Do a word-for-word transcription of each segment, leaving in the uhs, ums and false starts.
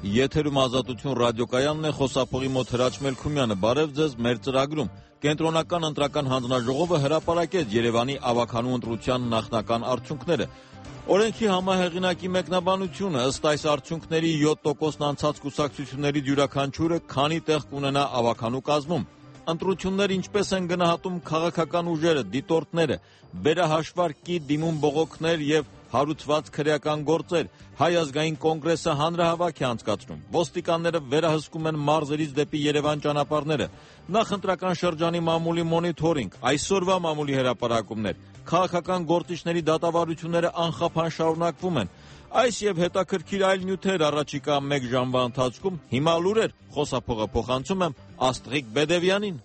Եթերում Ազատություն ռադիոկայանն է, խոսափողի մոտ Հրաչ Մելքումյանը։ Բարև ձեզ, մեր ծրագրում Կենտրոնական ընտրական հանձնաժողովը հրապարակեց Երևանի ավագանու ընտրության նախնական արդյունքները։ Օրենքի համահեղինակի մեկնաբանությունը, ըստ այս արդյունքների յոթ տոկոսն անցած կուսակցությունների յուրաքանչյուրը քանի տեղ կունենա ավագանու կազմում։ Ընտրությունները ինչպես են գնահատում քաղաքական ուժերը, դիտորդները, բերահաշվարկի դիմում բողոքներ եւ հարուցված քրեական գործեր, Հայ ազգային կոնգրեսը հանրահավաք է անցկացնում, ոստիկանները վերահսկում են մարզերից դեպի Երևան ճանապարհները, նախընտրական շրջանի մամուլի մոնիթորինգ, այսօրվա մամուլի հրապարակումներ, քաղաքական գործիչների դատավարությունները անխափան շարունակվում են։ Այս եւ հետաքրքիր այլ նյութեր առաջիկա մեկ ժամվա ընթացքում հիմա լուրեր, խոսափողը փոխանցում եմ Աստղիկ Բեդևյանին։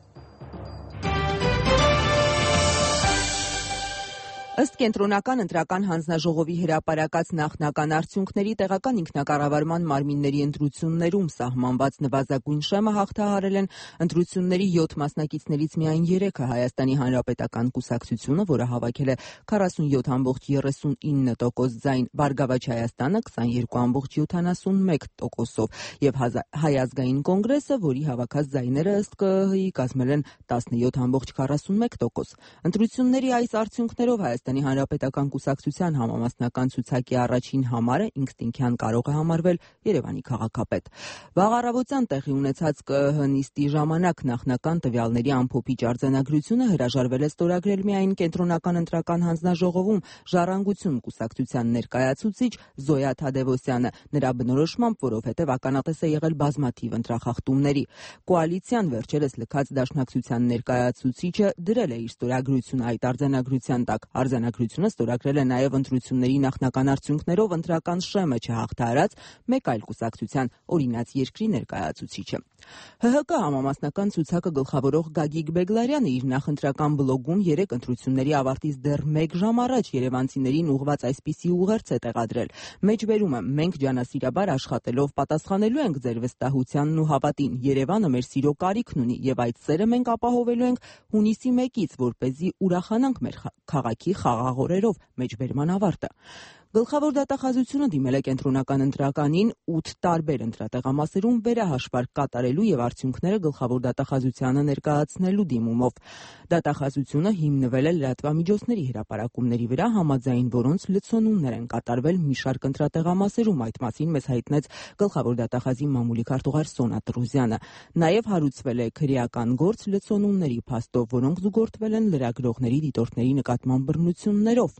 Ըստ Կենտրոնական ընտրական հանձնաժողովի հրապարակած նախնական արդյունքների, տեղական ինքնակառավարման մարմինների ընտրություններում սահմանված նվազագույն շեմը հաղթահարել են ընտրությունների յոթ մասնակիցներից միայն երեքը՝ Հայաստանի Հանրապետական կուսակցությունը, որը հավաքել է քառասունյոթ կόμμα երեսունինը տոկոս ձայն, Բարգավաճ Հայաստանը քսաներկու կόμμα յոթանասունմեկ տոկոսով եւ Հայ ազգային կոնգրեսը, որի հավաքած ձայները ըստ Կ ԸՀ-ի կազմել են տասնյոթ կόμμα քառասունմեկ տոկոս։ Ընտրությունների այս արդյունքներով Հայաստանի Հանրապետական կուսակցության համամասնական ցուցակի առաջին համարը ինքնին կարող է համարվել Երևանի քաղաքապետ։ Վաղ առավոտյան տեղի ունեցած Կ ԸՀ նիստի ժամանակ նախնական տվյալների ամփոփիչ արձանագրությունը հրաժարվել է ստորագրել միայն Կենտրոնական ընտրական հանձնաժողովում Ժառանգություն կուսակցության ներկայացուցիչ Զոյա Թադևոսյանը, նրա բնորոշմամբ, որովհետև ականատես է եղել բազմաթիվ ընտրախախտումների։ Կոալիցիան վերջերս լքած Դաշնակցության ներկայացուցիչը դրել է իր ստորագրությունը այդ արձանագրության տակ։ Արձանագրությունը ստորագրել է նաև ընտրությունների նախնական արդյունքներով ընտրական շեմը չհաղթահարած մեկ այլ կուսակցության օրինաց երկրի ներկայացուցիչը։ Հ Հ Կ համամասնական ցուցակը գլխավորող Գագիկ Բեգլարյանը իր նախընտրական բլոգում երեք ընտրությունների ավարտից դեռ մեկ ժամ առաջ երևանցիներին ուղղված այսպիսի ուղերձ է տեղադրել։ Մեջբերումը՝ մենք ջանասիրաբար աշխատելով պատասխանելու ենք ձեր վստահությանն ու հավատին։ Երևանը մեր սիրո կարիքն ունի եւ այդ սերը մենք ապահովելու ենք հունիսի մեկից, որպեսզի ուրախանանք մեր քաղաքի խաղաղ օրերով։ Մեջբերման ավարտը։ Գլխավոր դատախազությունը դիմել է Կենտրոնական ընտրականին ութ տարբեր ընտրատեղամասերում վերահաշվարկ կատարելու եւ արդյունքները գլխավոր դատախազությանը ներկայացնելու դիմումով։ Դատախազությունը հիմնվել է լրատվամիջոցների հրապարակումների վրա, համաձայն որոնց լցոնումներ են կատարվել մի շարք ընտրատեղամասերում, այդ մասին մեզ հայտնեց գլխավոր դատախազի մամուլի քարտուղար Սոնա Տրուզյանը։ Նաեւ հարուցվել է քրեական գործ լցոնումների փաստով, որոնք զուգորդվել են լրագրողների դիտորդների նկատմամբ բռնություններով։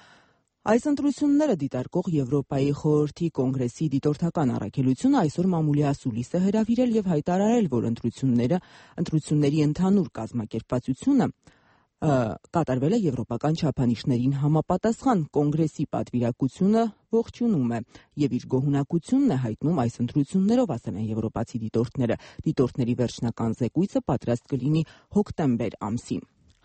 Այս ընտրությունները դիտարկող Եվրոպայի խորհրդի կոնգրեսի դիտորդական առաքելությունը այսօր մամուլի ասուլիս է հրավիրել եւ հայտարարել, որ ընտրությունները ընտրությունների ընդհանուր կազմակերպվածությունը կատարվել է եվրոպական չափանիշներին համապատասխան։ Կոնգրեսի պատվիրակությունը ողջունում է եւ իր գոհունակությունն է հայտնում այս ընտրություններով, ասել են եվրոպացի դիտորդները։ Դիտորդների վերջնական զեկույցը պատրաստ կլինի հոկտեմբեր ամսին։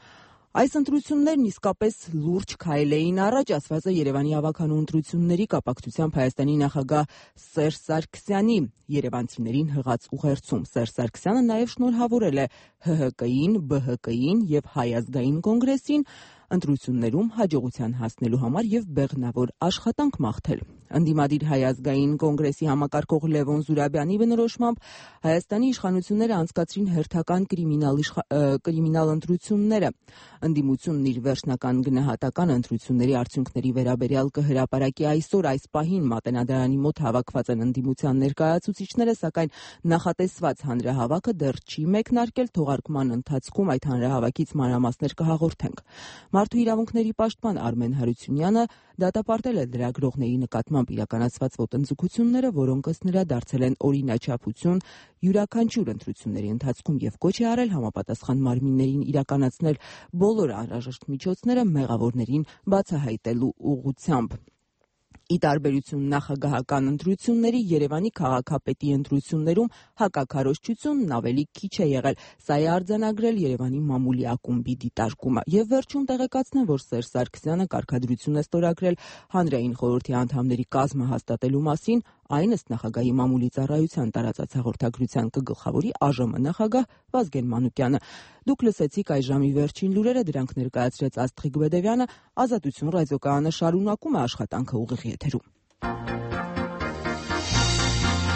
Այս ընտրություններն իսկապես լուրջ քայլ էին առաջ, ասված է Երևանի ավագանու ընտրությունների կապակցությամբ Հայաստանի նախագահ Սերժ Սարգսյանի երևանցիներին հղած ուղերձում։ Սերժ Սարգսյանը նաև շնորհավորել է Հ Հ Կ-ին, Բ Հ Կ-ին եւ Հայ ազգային կոնգրեսին ընտրություններում հաջողության հասնելու համար եւ բեղմնավոր աշխատանք մաղթել։ Ընդդիմադիր Հայ ազգային կոնգրեսի համակարգող Լևոն Զուրաբյանի բնորոշմամբ Հայաստանի իշխանությունները անցկացրին հերթական կրիմինալ կրիմինալ ընտրությունները։ Ընդդիմությունն իր վերջնական գնահատական ընտրությունների արդյունքների վերաբերյալ կհրապարակի այսօր։ Այս պահին Մատենադարանի մոտ հավաքված են ընդդիմության ներկայացուցիչները, սակայն նախատեսված հանրահավաքը դեռ չի մեկնարկել։ Թողարկման ընթացքում այդ հանրահավաքից մանրամասներ կհաղորդենք։ Մարդու իրավունքների պաշտպան Արմեն Հարությունյանը դատապարտել է լրագրողների նկատմամբ իրականացված ոտնձգությունները, որոնք ըստ նրա դարձել են օրինաչափություն յուրաքանչյուր ընտրությունների ընթացքում եւ կոչ է արել համապատասխան մարմիններին իրականացնել բոլոր անհրաժեշտ միջոցները մեղավորներին բացահայտելու ուղղությամբ։ Ի տարբերություն նախագահական ընտրությունների, Երևանի քաղաքապետի ընտրություններում հակաքարոզչությունն ավելի քիչ է եղել։ Սա է արձանագրել Երևանի մամուլի ակումբի դիտարկումը։ Եվ վերջում տեղեկացնեմ, որ Սերժ Սարգսյանը կարգադրություն է ստորագրել հանրային խորհրդի անդամների կազմը հաստատելու մասին, այն ըստ նախագահի մամուլի ծառայության տարածած հաղորդագրության կգլխավորի Ա Ժ Մ նախագահ Վազգեն Մանուկյանը։ Դուք լսեցիք այս ժամի վերջին լուրերը, դրանք ներկայացրեց Աստղիկ Բեդևյանը։ Ազատություն ռադիոկայանը շարունակում է աշխատանքը ուղիղ եթերում։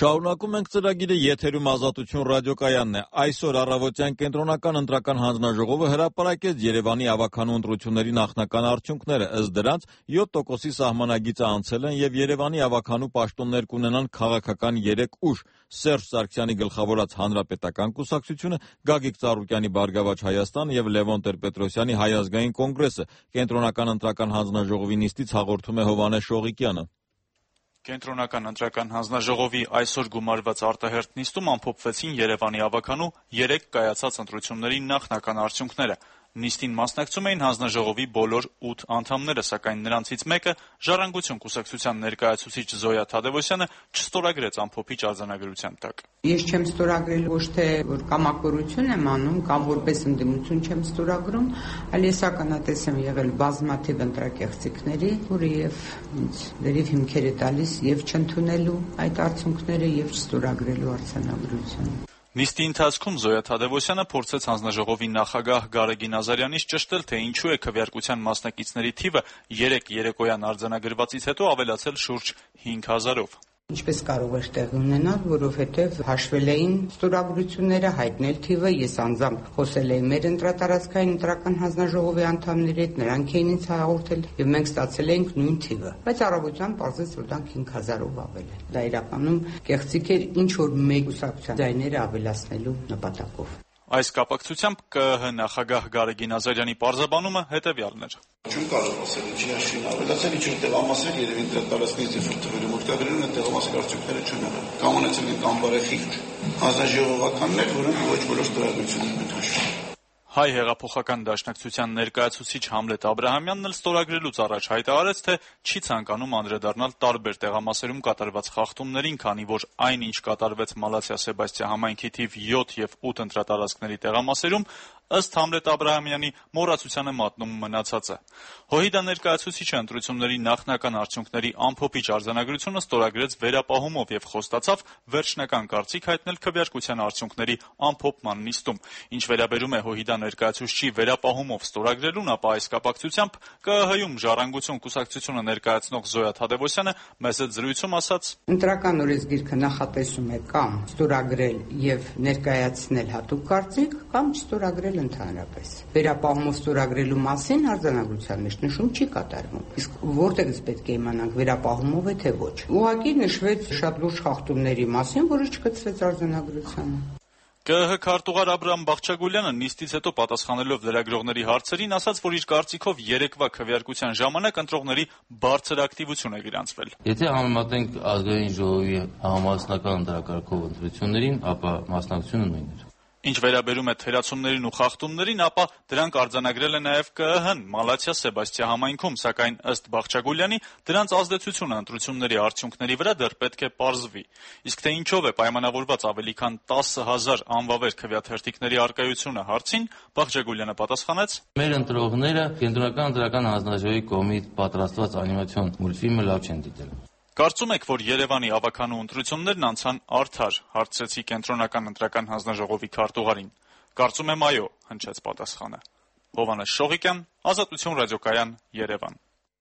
Շարունակում ենք ծրագիրը, եթերում Ազատություն ռադիոկայանն է։ Այսօր առավոտյան կենտրոնական ընտրական հանձնաժողովը հրապարակեց Երևանի ավագանու ընտրությունների նախնական արդյունքները։ Ըստ դրանց յոթ տոկոսի սահմանագիծը անցել են եւ Երևանի ավագանու պաշտոններ կունենան քաղաքական երեք ուժ՝ Սերժ Սարգսյանի գլխավորած Հանրապետական կուսակցությունը, Գագիկ Ծառուկյանի Բարգավաճ Հայաստան եւ Լևոն Տեր-Պետրոսյանի Հայ ազգային կոնգրեսը։ Կենտրոնական ընտրական հանձնաժողովի նիստից հաղորդում է Հովհաննես Շողիկյանը։ Կենտրոնական ընտրական հանձնաժողովի այսօր գումարված արտահերթ նիստում ամփոփվեցին Երևանի ավագանու երեք կայացած ընտրությունների նախնական արդյունքները։ Նիստին մասնակցում էին հանձնաժողովի բոլոր ութ անդամները, սակայն նրանցից մեկը՝ Ժառանգություն կուսակցության ներկայացուցիչ Զոյա Թադևոսյանը, չստորագրեց ամփոփիչ արձանագրության տակ։ Ես չեմ ստորագրել ոչ թե որ կամակորություն եմ անում կամ որպես ընդդիմություն չեմ ստորագրում, այլ ես ականատես եմ եղել բազմաթիվ ընտրակեղծիքների, որը եւ ինձ դերիվ հիմքեր է տալիս եւ չընդունելու այդ արդյունքները եւ չստորագրելու արձանագրությունը։ Նիստի ընթացքում Զոյա Թադևոսյանը փորձեց հանձնաժողովի նախագահ Գարեգին Ազարյանից ճշտել, թե ինչու է քվեարկության մասնակիցների թիվը երեք երեկոյան արձանագրվածից հետո ավելացել շուրջ հինգ հազարով։ Ինչպես կարող էր տեղի ունենալ, որովհետև հաշվել էին ստորագրությունները, հայտնել թիվը, ես անձամբ խոսել էի մեր ընտրատարածքային ընտրական հանձնաժողովի անդամների հետ, նրանք էին ինձ հաղորդել եւ մենք ստացել էինք նույն թիվը։ Բայց առավոտյան պարզեց, որ դրանք հինգ հազարով ավել են։ Դա իրականում կեղծիք էր ինչ որ մեկ կուսակցության ձայները ավելացնելու նպատակով։ Այս կապակցությամբ Կ ԸՀ նախագահ Գարեգին Ազարյանի պարզաբանումը հետևյալն էր։ Չեմ կարող ասել, ինչի հաշվին ավելացել, ինչ որ տեղամասեր երևի ընտրատարածքներից երբ որ թվերում օգտագործել են, տեղամասեր արդյունքները չեն եղել։ Կամ ունեցել են անբարեխիղճ հանձնաժողովականներ, որոնք ոչ բոլոր ստորագրություններն են հաշվում։ Հայ հեղափոխական դաշնակցության ներկայացուցիչ Համլետ Աբրահամյանն էլ ստորագրելուց առաջ հայտարարեց, թե չի ցանկանում անդրադառնալ տարբեր տեղամասերում կատարված խախտումներին, քանի որ այն, ինչ կատարվեց Մալաթիա-Սեբաստիա համայնքի թիվ յոթ եւ ութ ընտրատարածքների տեղամասերում, ըստ Համլետ Աբրահամյանի մոռացությանը մատնում մնացածը։ ՀՅԴ ներկայացուցիչը ընտրությունների նախնական արդյունքների ամփոփիչ արձանագրությունը ստորագրեց վերապահումով եւ խոստացավ վերջնական կարծիք հայտնել քվեարկության արդյունքների ամփոփման նիստում։ Ինչ վերաբերում է ՀՅԴ ներկայացուցչի վերապահումով ստորագրելուն, ապա այս կապակցությամբ Կ ԸՀ-ում Ժառանգություն կուսակցությունը ներկայացնող Զոյա Թադևոսյանը մեծ զրույցում ասաց. Ընտրական օրենսգիրքը նախատեսում է կամ ստորագրել եւ ներկայացնել հատուկ կարծիք, կամ չստորագրել ընդհանրապես։ Վերապահումով ստորագրելու մասին արձանագրության մեջ նշում չի կատարվում։ Իսկ որտեղից պետք է իմանանք վերապահումով է թե ոչ։ Ուղղակի նշվեց շատ լուրջ խախտումների մասին, որը չկցվեց արձանագրությանը։ Կ ԸՀ քարտուղար Աբրահամ Բաղչագուլյանը նիստից հետո պատասխանելով լրագրողների հարցերին ասաց, որ իր կարծիքով երեկվա քվեարկության ժամանակ ընտրողների բարձր ակտիվություն է գրանցվել։ Եթե համեմատենք ազգային ժողովի համամասնական ընտրակարգով ընտրություններին, ապա մասնակցությունը նույնն էր։ Ինչ վերաբերում է թերացումներին ու խախտումներին, ապա դրանք արձանագրել է նաև Կ ԸՀ-ն Մալաթիա-Սեբաստիա համայնքում, սակայն ըստ Բաղչագուլյանի դրանց ազդեցությունը ընտրությունների արդյունքների վրա դեռ պետք է պարզվի։ Իսկ թե ինչով է պայմանավորված ավելի քան տասը հազար անվավեր քվեաթերթիկների առկայությունը հարցին, Բաղչագուլյանը պատասխանեց. Մեր ընտրողները կենտրոնական ընտրական հանձնաժողովի կողմից պատրաստված անիմացիոն մուլտֆիլմը լավ չեն դիտել։ Կարծում եք, որ Երևանի ավագանու ընտրություններն անցան արդար, հարցրեցի կենտրոնական ընտրական հանձնաժողովի քարտուղարին։ Կարծում եմ այո, հնչեց պատասխանը։ Հովհաննես Շողիկյան, Ազատություն ռադիոկայան, Երևան։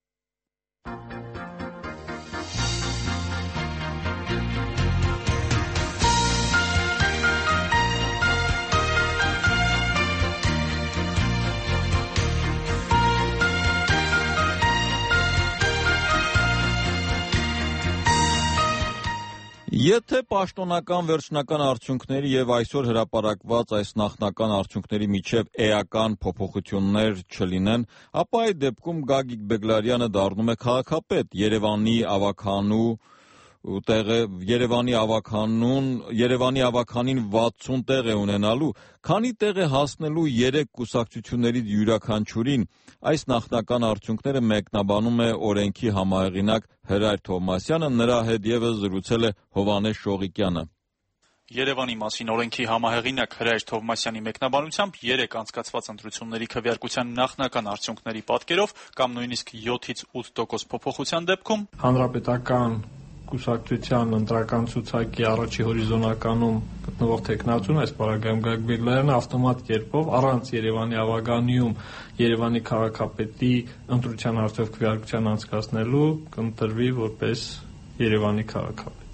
Եթե պաշտոնական վերջնական արդյունքների եւ այսօր հրապարակված այս նախնական արդյունքների միջև էական փոփոխություններ չլինեն, ապա այդ դեպքում Գագիկ Բեգլարյանը դառնում է քաղաքապետ Երևանի ավագանու տեղը Երևանի ավագանուն Երևանի ավագանին վաթսուն տեղ է ունենալու, քանի տեղ է հասնելու երեք կուսակցություններից յուրաքանչյուրին։ Այս նախնական արդյունքները մեկնաբանում է օրենքի համահեղինակ Հրայր Թովմասյանը, նրա հետ եւս զրուցել է Հովհաննես Շողիկյանը։ Երևանի մասին օրենքի համահեղինակ Հրայր Թովմասյանի մեկնաբանությամբ երեք անցկացված ընտրությունների քվեարկության նախնական արդյունքների պատկերով կամ նույնիսկ յոթից ութ տոկոս փոփոխության դեպքում հանրապետական կուսակցության ընտրական ցուցակի առաջի հորիզոնականում գտնվող տեխնացուն, այս պարագայում Գագիկ Բեգլարյանը ավտոմատ կերպով առանց Երևանի ավագանիում Երևանի քաղաքապետի ընտրության հարցով քվեարկության անցկացնելու կընտրվի որպես Երևանի քաղաքապետ։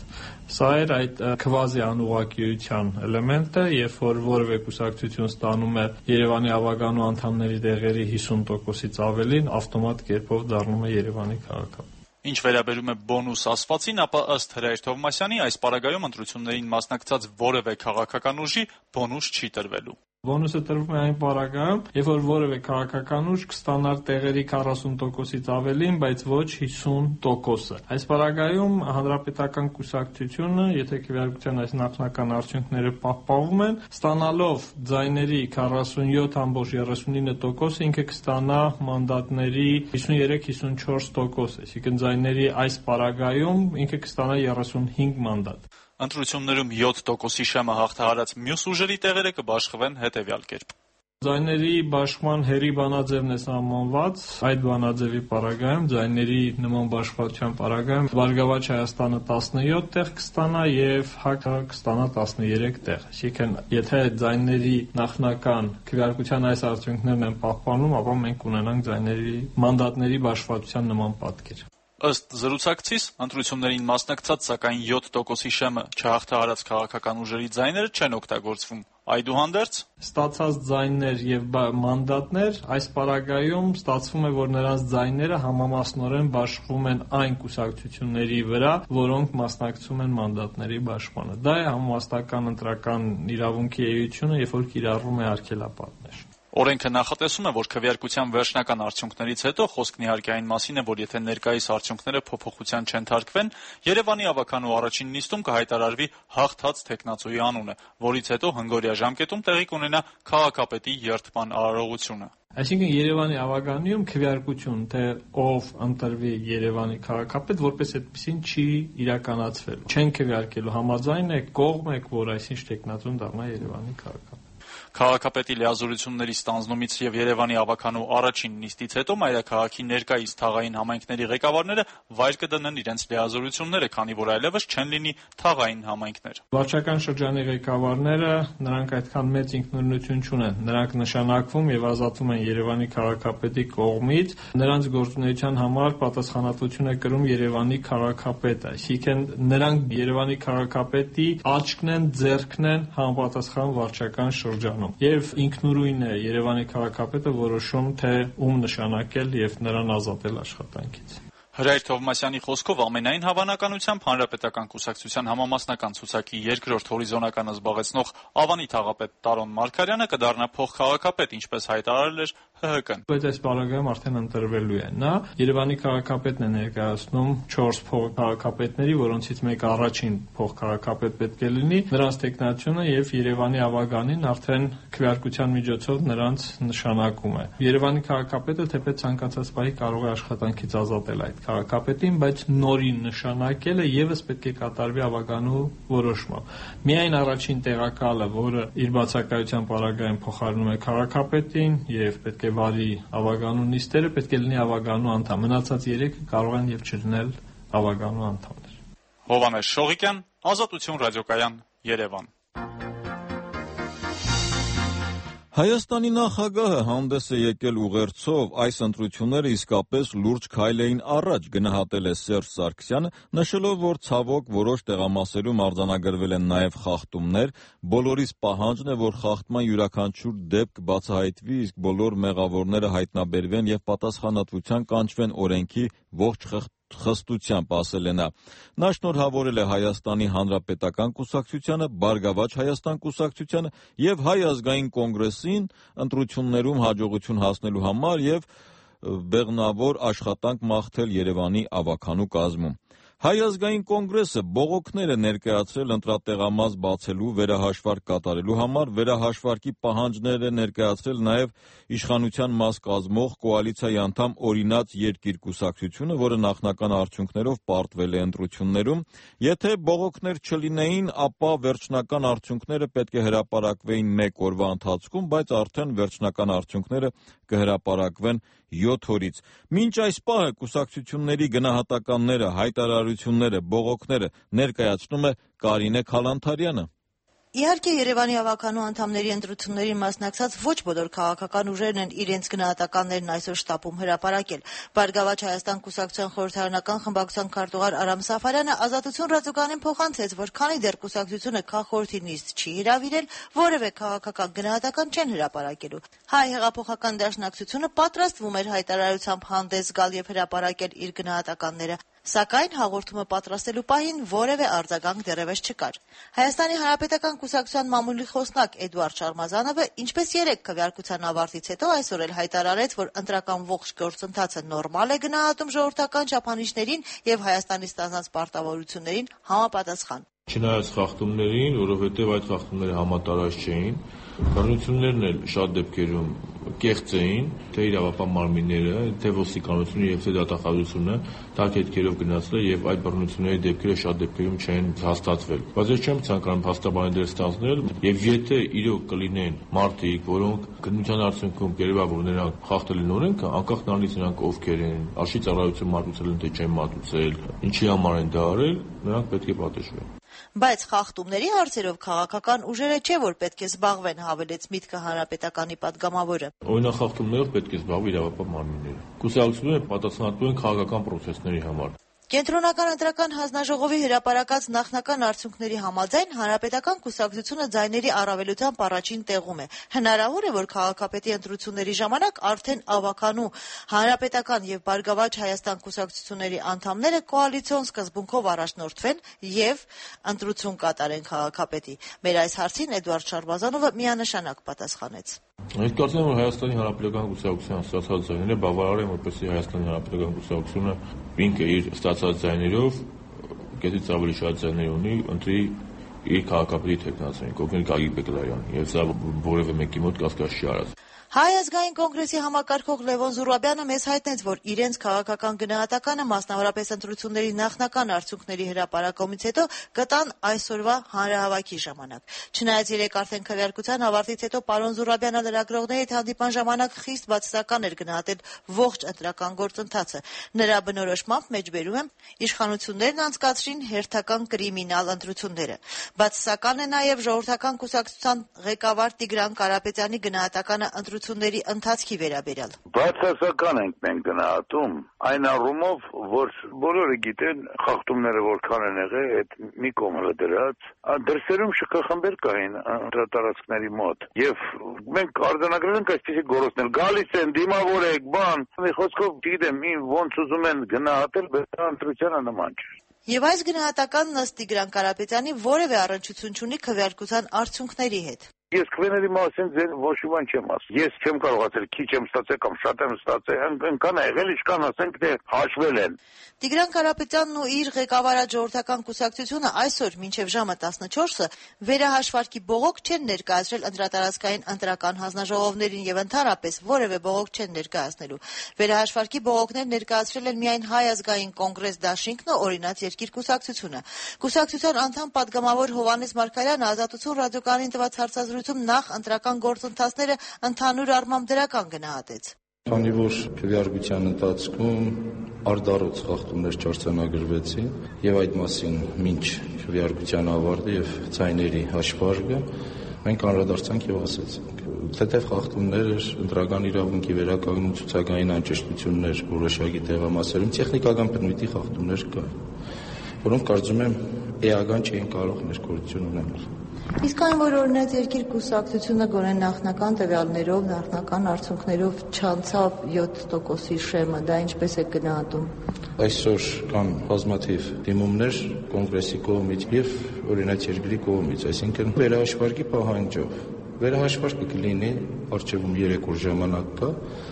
Սա էր այդ քվազի անուղղակիության էլեմենտը, երբ որ որևէ կուսակցություն ստանում է Երևանի ավագանու անդամների դեղերի հիսուն տոկոսից ավելին, ավտոմատ կերպով դառնում է Երևանի քաղաքապետ։ Ինչ վերաբերում է բոնուս ասվածին, ապա ըստ Հրայր Թովմասյանի այս պարագայում ընտրություններին մասնակցած որևէ քաղաքական ուժի բոնուս չի տրվելու։ Բոնուսը տրվում է այն պարագայում, երբ որ որևէ քաղաքական ուժ կստանար տեղերի քառասուն տոկոսից ավելին, բայց ոչ հիսուն տոկոսը։ Այս պարագայում հանրապետական կուսակցությունը, եթե քվեարկության այս նախնական արդյունքները պահպանվում են, ստանալով ձայների քառասունյոթ կόμμα երեսուն ինը տոկոսը, ինքը կստանա մանդատների հիսուններեք հիսունչորս տոկոս, այսինքն ձայների այս պարագայում ինքը կստանա երեսունհինգ մանդատ։ Ընտրություններում յոթ տոկոսի շեմը հաղթահարած մյուս ուժերի տեղերը կբաշխվեն հետևյալ կերպ։ Ձայների բաշխման հերի բանաձևն է սահմանված, այդ բանաձևի պարագայում ձայների նման բաշխվածության պարագայում Բարգավաճ Հայաստանը տասնյոթ տեղ կստանա եւ ՀԱԿ-ը կստանա տասներեք տեղ։ Այսինքն, եթե ձայների նախնական քվեարկության այս արդյունքներն են պահպանում, ապա մենք կունենանք ձայների մանդատների բաշխվածության նման պատկեր։ Ըստ զրուցակցիս, ընտրություններին մասնակցած, սակայն յոթ տոկոսի շեմը չհաղթահարած քաղաքական ուժերի ձայները չեն օգտագործվում։ Այդուհանդերձ ստացած ձայներ եւ մանդատներ այս պարագայում ստացվում է, որ նրանց ձայները համամասնորեն բաշխվում են այն կուսակցությունների վրա, որոնք մասնակցում են մանդատների բաշխմանը։ Դա է համապատասխան ընտրական իրավունքի էությունը, երբ որ կիրառվում է արգելապատնեշ։ Օրենքը նախատեսում է, որ քվեարկության վերջնական արդյունքներից հետո խոսքն իհարկե այն մասին է, որ եթե ներկայիս արդյունքները փոփոխության չընթարկվեն, Երևանի ավագանու առաջին նիստում կհայտարարվի հաղթած թեկնածուի անունը, որից հետո հնգօրյա ժամկետում տեղի կունենա քաղաքապետի երդման արարողությունը։ Այսինքն Երևանի ավագանիում քվեարկություն, թե ով ընտրվի Երևանի քաղաքապետ, որպես այդպեսին չի իրականացվել։ Չեն քվեարկելու, համաձայն եք, կողմ եք, որ այսինչ թեկնածուն դառնա Երևանի քաղաքապետ։ Քաղաքապետի լիազորությունների ստանձնումից եւ Երևանի ավագանու առաջին նիստից հետո մայրաքաղաքի ներկայիս թաղային համայնքների ղեկավարները վայր կդնեն իրենց լիազորությունները, քանի որ այլևս չեն լինի թաղային համայնքներ։ Վարչական շրջանի ղեկավարները նրանք այդքան մեծ ինքնուրույնություն չունեն։ Նրանք նշանակվում եւ ազատվում են Երևանի քաղաքապետի կողմից, նրանց գործունեության համար պատասխանատվություն է կրում Երևանի քաղաքապետը, այսինքն նրանք Երևանի քաղաքապետի աչքն են, ձեռքն են համապատասխան վարչական շրջանում։ Եվ ինքնուրույն է Երևանի քաղաքապետը որոշում, թե ում նշանակել եւ նրան ազատել աշխատանքից։ Հրայր Թովմասյանի խոսքով ամենայն հավանականությամբ Հանրապետական կուսակցության համամասնական ցուցակի երկրորդ հորիզոնականը զբաղեցնող Ավանի թաղապետ Տարոն Մարգարյանը կդառնա փոխքաղաքապետ, ինչպես հայտարարել էր ՀՀԿ-ն։ Բայց այս պարագայում արդեն ընտրվելու է նա։ Երևանի քաղաքապետն է ներկայացնում չորս փոխքաղաքապետների, որոնցից մեկը առաջին փոխքաղաքապետ պետք է լինի, նրանց տեխնացիոնը եւ Երևանի ավագանին արդեն քվեարկության միջոցով նրանց նշանակում է։ Երևանի քաղաքապետը թեպետ ցանկացած պահի կարող է աշխատանքից ազատել այդ քաղաքապետին, բայց նորին նշանակելը եւս պետք է կատարվի ավագանու որոշմամբ։ Միայն առաջին տեղակալը, որը իր բացակայության պարագայում փոխարինում է քաղաքապետին եւ պետք է վարի ավագանու նիստերը, պետք է լինի ավագանու անդամ։ Մնացած երեքը կարող են եւ չլինել ավագանու անդամներ։ Հովհաննես Շողիկյան, Ազատություն ռադիոկայան, Երևան։ Հայաստանի նախագահը հանդես է եկել ուղերձով այս ընտրությունները իսկապես լուրջ քայլ էին առաջ, գնահատել է Սերժ Սարգսյանը, նշելով, որ ցավոք որոշ տեղամասերում արձանագրվել են նաև խախտումներ, բոլորիս պահանջն է, որ խախտման յուրաքանչյուր դեպք բացահայտվի, իսկ բոլոր մեղավորները հայտնաբերվեն եւ պատասխանատվության կանչվեն օրենքի ողջ խստությամբ, ասել է նա։ Նա շնորհավորել է Հայաստանի Հանրապետական կուսակցությանը, Բարգավաճ Հայաստան կուսակցությանը եւ Հայ ազգային կոնգրեսին ընտրություններում հաջողություն հասնելու համար եւ բեղմնավոր աշխատանք մաղթել Երևանի ավագանու կազմում։ Հայ ազգային կոնգրեսը բողոքներ է ներկայացրել ընտրատեղամաս բացելու, վերահաշվարկ կատարելու համար, վերահաշվարկի պահանջներ է ներկայացրել նաև իշխանության մաս կազմող կոալիցիայի անդամ Օրինաց երկիր կուսակցությունը, որը նախնական արդյունքներով պարտվել է ընտրություններում։ Եթե բողոքներ չլինեին, ապա վերջնական արդյունքները պետք է հրապարակվեին մեկ օրվա ընթացքում, բայց արդեն վերջնական արդյունքները կհրապարակվեն յոթ օրից։ Մինչ այս պահը կուսակցությունների գնահատականները, հայտարարությունները, բողոքները ներկայացնում է Կարինե Քալանթարյանը։ Իհարկե Երևանի ավականու անդամների ընտրություններին մասնակցած ոչ բոլոր քաղաքական ուժերն են իրենց գնահատականներն այսօր շտապում հրապարակել։ Բարգավաճ Հայաստան կուսակցության խորհրդարանական խմբակցության քարտուղար Արամ Սաֆարյանը Ազատություն ռադիոկայանին փոխանցեց, որ քանի դեռ կուսակցությունը քաղխորհրդի նիստ չի հրավիրել, որևէ քաղաքական գնահատական չեն հրապարակելու։ Հայ հեղափոխական դաշնակցությունը պատրաստվում էր հայտարարությամբ հանդես գալ եւ հրապարակել իր գնահատականները, սակայն հաղորդումը պատրաստելու պահին որևէ արձագանք դեռևս չկար։ Հայաստանի Հանրապետական կուսակցության մամուլի խոսնակ Էդուարդ Շարմազանովը, ինչպես երեք քվեարկության ավարտից հետո այսօր էլ հայտարարեց, որ ընտրական ողջ գործընթացը նորմալ է գնահատում ժողովրդական չափանիշներին եւ Հայաստանի ստանձնած պարտավորություններին համապատասխան։ Չնայած խախտումներին, որովհետև այդ խախտումները համատարած չէին, բռնություններն էլ շատ դեպքերում կեղծ էին, թե իրավապահ մարմինները, թե ոստիկանությունը եւ թե դատախազությունը տաք հետքերով գնացել եւ այդ բռնությունների դեպքերը շատ դեպքերում չեն հաստատվել։ Բայց ես չեմ ցանկանում հաստաբանել ստանձնել եւ եթե իրոք կլինեն մարդիկ, որոնք գնության արդյունքում կերևա որ նրանք խախտել են օրենքը, անկախ նրանից նրանք ովքեր են, արշի ծառայություն մատուցել են թե չեն մատուցել, ինչի համար են դա արել, նրանք պետք է պատժվեն։ Բայց խախտումների հարցերով քաղաքական ուժերը չէ որ պետք է զբաղվեն, հավելեց Միտքը Հանրապետականի պատգամավորը։ Օրինախախտումներով պետք է զբաղվի իրավապահ մարմինները։ Կուսակցությունը պատասխանատու են քաղաքական պրոցեսների համար։ Կենտրոնական ընտրական հանձնաժողովի հրապարակած նախնական արդյունքների համաձայն Հանրապետական կուսակցությունը ձայների առավելությամբ առաջին տեղում է։ Հնարավոր է, որ քաղաքապետի ընտրությունների ժամանակ արդեն ավականու Հանրապետական եւ Բարգավաճ Հայաստան կուսակցությունների անդամները կոալիցիոն սկզբունքով առաջնորդվեն եւ ընտրություն կատարեն քաղաքապետի։ Մեր այս հարցին Էդուարդ Շարմազանովը միանշանակ պատասխանեց։ Ես կարծում եմ, որ Հայաստանի Հանրապետական կուսակցության ստացած ձայները բավարար են, որպեսզի Հայաստանի Հանրապետական կուսակցությունը ինքը իր ստացած ձայներով կեսից ավելի շատ ձայներ ունի, ընտրի իր քաղաքապետի թեկնածուին, կողմնակի Գագիկ Բեկլարյանին, եւ սա որևէ մեկի մոտ կասկած չի արած։ Հայ ազգային կոնգրեսի համակարգող Լևոն Զուրաբյանը մեզ հայտնեց, որ իրենց քաղաքական գնահատականը մասնավորապես ընտրությունների նախնական արդյունքների հրապարակումից հետո կտան այսօրվա հանրահավաքի ժամանակ։ Չնայած երեք արդեն քվեարկության ավարտից հետո պարոն Զուրաբյանը լրագրողների հետ հանդիպման ժամանակ խիստ բացասական էր գնահատել ողջ ընտրական գործընթացը։ Նրա բնորոշմամբ մեջբերում եմ իշխանություններն անցկացրին հերթական կրիմինալ ընտրությունները։ Բացասական է նաև ժողովրդական կուսակցության ղեկավար Տիգրան Կարապետյանի գնահատականը ընտրությունների ընթացքի վերաբերյալ։ Բացասական ենք մենք գնահատում, այն առումով, որ բոլորը գիտեն խախտումները որքան են եղել, այդ մի կողմը դրած, դրսերում շքախմբեր կային ընտրատարածքների մոտ, եւ մենք արձանագրել ենք այսպիսի գործներ, գալիս են, դիմավորեք, բան, մի խոսքով գիտեմ, ոնց ուզում են գնահատել, բայց ընտրությանը նման չէ։ Եվ այս գնահատականն ըստ Տիգրան Կարապետյանի որևէ առնչություն չունի քվեարկության արդյունքների հետ։ Ես քվեների մասին ձեր ոչ մի բան չեմ ասում։ Ես չեմ կարողացել, քիչ եմ ստացել կամ շատ եմ ստացել, ընկան եղել, ինչքան ասենք թե հաշվել են։ Տիգրան Կարապետյանն ու իր ղեկավարած ժողովրդական կուսակցությունը այսօր մինչև ժամը տասնչորսը վերահաշվարկի բողոք չեն ներկայացրել ընտրատարածքային ընտրական հանձնաժողովներին եւ ընդհանրապես որևէ բողոք չեն ներկայացնելու։ Վերահաշվարկի բողոքներ ներկայացրել են միայն Հայ ազգային կոնգրես դաշինքն ու Օրինաց երկիր կուսակցությունը։ Կուսակցության անդամ պատգամավոր Հովհաննես Մարգարյանը Ազատություն ռադիոկայանին տված հարցազրույցում նախ ընտրական գործընթացները ընդհանուր առմամբ դրական գնահատեց։ Քանի որ քվեարկության ընթացքում արդարոց խախտումներ չարձանագրվեցին եւ այդ մասին մինչ քվեարկության ավարտը եւ ցայների հաշվարկը մենք անդրադարձանք եւ ասացինք, թեթև խախտումներ էր, ընտրական իրավունքի վերականգնում, ցուցակային անճշտություններ որոշակի տեղամասերում, տեխնիկական բնույթի խախտումներ կար, որոնք կարծում եմ էական չէին կարող ներկայություն ունենալ։ Իսկ այն, որ Օրինաց երկիր կուսակցությունը գոնե նախնական տվյալներով, նախնական արդյունքներով չանցավ յոթ տոկոսի շեմը, դա ինչպես է գնահատում։ Այսօր կան բազմաթիվ դիմումներ կոնգրեսի կողմից եւ Օրինաց երկրի կողմից, այսինքն վերահաշվարկի պահանջով։ Վերահաշվարկը կլինի արժևում երեք օր ժամանակ կա,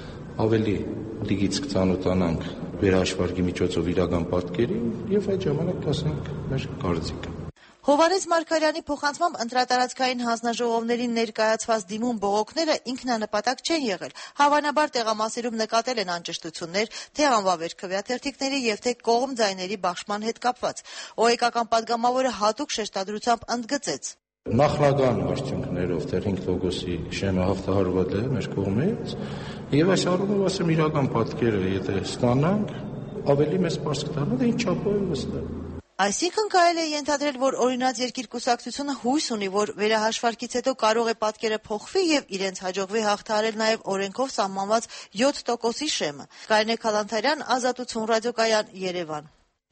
ավելի դիգից կծանոթանանք վերահաշվարկի միջոցով իրական պատկերին եւ այդ ժամանակ կասենք մեր կարծիքը։ Հովհաննես Մարգարյանի փոխանցմամբ ընտրատարածքային հանձնաժողովներին ներկայացված դիմում բողոքները ինքնանպատակ չեն եղել։ Հավանաբար տեղամասերում նկատել են անճշտություններ, թե անվավեր քվեաթերթիկների եւ թե կողմ ձայների բաշխման հետ կապված։ Օեկական պատգամավորը հատուկ շեշտադրությամբ ընդգծեց. Նախնական արդյունքներով դեռ հինգ տոկոսի շեմը հաղթահարվել է մեր կողմից եւ այս առումով ասեմ իրական պատկերը եթե ստանանք ավելի մեծ պարզ կդառնա, թե ինչ չափով է վստահ։ Այսինքն կարելի է ենթադրել, որ օրինաց երկիր կուսակցությունը հույս ունի, որ վերահաշվարկից հետո կարող է պատկերը փոխվի եւ իրենց հաջողվի հաղթահարել նաեւ օրենքով սահմանված յոթ տոկոսի շեմը։ Կարինե Քալանթարյան, Ազատություն ռադիոկայան, Երևան։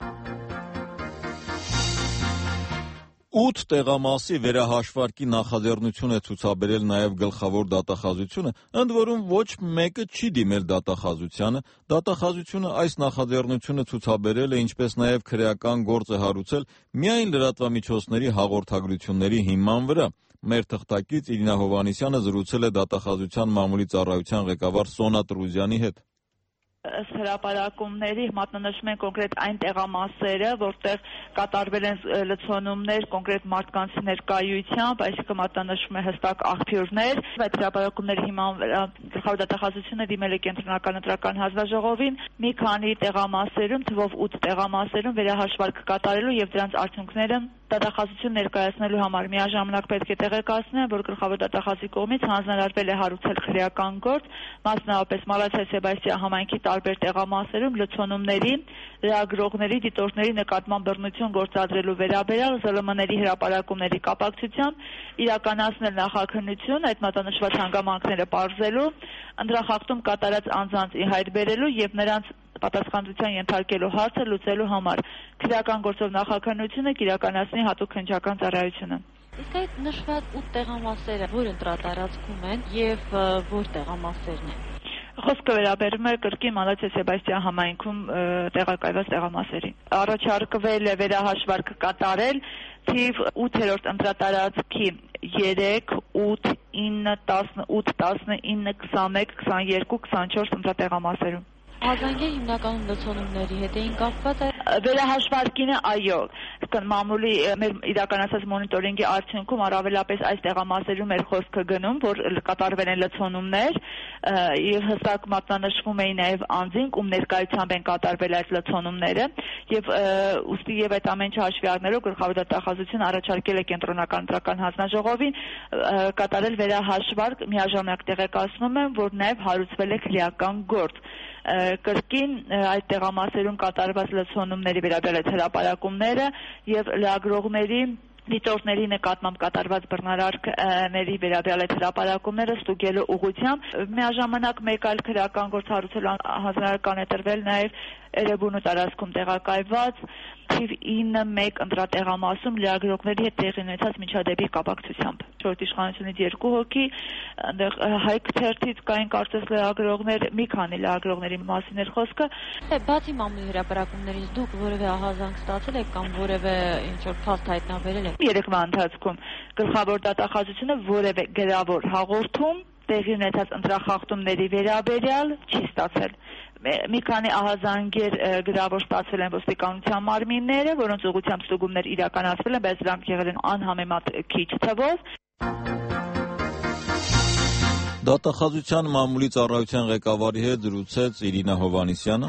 Ութ տեղամասի վերահաշվարկի նախաձեռնություն է ցուցաբերել նաև գլխավոր դատախազությունը, ընդ որում ոչ մեկը չի դիմել դատախազությանը։ Դատախազությունը այս նախաձեռնությունը ցուցաբերել է, ինչպես նաև քրեական գործ է հարուցել միայն լրատվամիջոցների հաղորդագրությունների հիման վրա։ Մեր թղթակից Իրինա Հովհաննիսյանը զրուցել է դատախազության մամուլի ծառայության ղեկավար Սոնա Տրուզյանի հետ։ Ըստ հրապարակումների մատնանշում են կոնկրետ այն տեղամասերը, որտեղ կատարվել են լցոնումներ կոնկրետ մարդկանց ներկայությամբ, այսինքն մատնանշում է հստակ աղբյուրներ։ Այդ հրապարակումների հիման վրա գլխավոր դատախազությունը դիմել է կենտրոնական ընտրական հանձնաժողովին մի քանի տեղամասերում, թվով ութ տեղամասերում վերահաշվարկ կատարելու եւ դրանց արդյունքները դատախազություն ներկայացնելու համար միաժամանակ պետք է տեղեկացնել, որ գլխավոր դատախազի կողմից հանձնարարվել է հարուցել քրեական գործ, մասնավորապես Մալաթիա Սեբաստիա համայնքի տարբեր տեղամասերում լցոնումների, լրագրողների, դիտորդների նկատմամբ բռնություն գործադրելու վերաբերյալ Զ Л M-ների հրապարակումների կապակցությամբ իրականացնել նախաքննություն, այդ մատնանշված հանգամանքները պարզելու, ընտրախախտում կատարած անձանց ի հայտ բերելու եւ նրանց պատասխանատվության ենթարկելու հարցը լուծելու համար քրեական գործով նախաքննությունը կիրականացնի հատուկ քննչական ծառայությունը։ Իսկ այդ նշված ութ տեղամասերը որ ընտրատարածքում են եւ որ տեղամասերն են։ Խոսքը վերաբերում է կրկին Մալաթիա Սեբաստիա համայնքում տեղակայված տեղամասերին։ Առաջարկվել է վերահաշվարկ կատարել թիվ ութերորդ ընտրատարածքի երեք, ութ, ինը, տասնութ, տասնինը, քսաներեք, քսաներկու, քսանչորս ընտրատեղամասերում։ Ազանգը հիմնականում լցոնումների հետ էին կապված։ Վերահաշվարկինը այո, մամուլի մեր իրականացած մոնիտորինգի արդյունքում առավելապես այս տեղամասերում էր խոսքը գնում, որ կատարվել են լցոնումներ եւ հստակ մատնանշվում էին նաեւ անձինք, ում ներկայությամբ են կատարվել այս լցոնումները եւ ուստի եւ այդ ամեն ինչը հաշվի առնելով գլխավոր դատախազությունը առաջարկել է կենտրոնական ընտրական հանձնաժողովին կատարել վերահաշվարկ, միաժամանակ տեղեկացնում են, որ նաեւ հարուցվել է քրեական գործ։ Կրկին այդ տեղամասերում կատարված լցոնումների վերաբերյալ այդ հրապարակումները եւ լրագրողների դիտորդների նկատմամբ կատարված բռնարարքների վերաբերյալ այդ հրապարակումները ստուգելու ուղղությամբ միաժամանակ մեկ այլ քրեական գործ հարուցելու հանձնարարական է տրվել նաեւ Էրեբունու տարածքում տեղակայված թիվ ինը մեկ ընտրատեղամասում լրագրողների հետ տեղի ունեցած միջադեպի կապակցությամբ։ Շորտ իշխանությունից երկու հոգի, այնտեղ Հայք թերթից կային կարծես լրագրողներ, մի քանի լրագրողների մասին էր խոսքը։ Բացի մամուլի հրապարակումներից դուք որևէ ահազանգ ստացել եք կամ որևէ ինչ-որ փաստ հայտնաբերել եք։ Երեկվա ընթացքում գլխավոր դատախազությունը որևէ գրավոր հաղորդում տեղի ունեցած ընտրախախտումների վերաբերյալ չի ստացել։ Մի քանի ահազանգեր գրավոր ստացվել են ոստիկանության մարմինները, որոնց ուղղությամբ ստուգումներ իրականացվել են, բայց դրանք եղել են անհամեմատ քիչ թվով։ Դատախազության մամուլի ծառայության ղեկավարի հետ զրուցեց Իրինա Հովհաննիսյանը։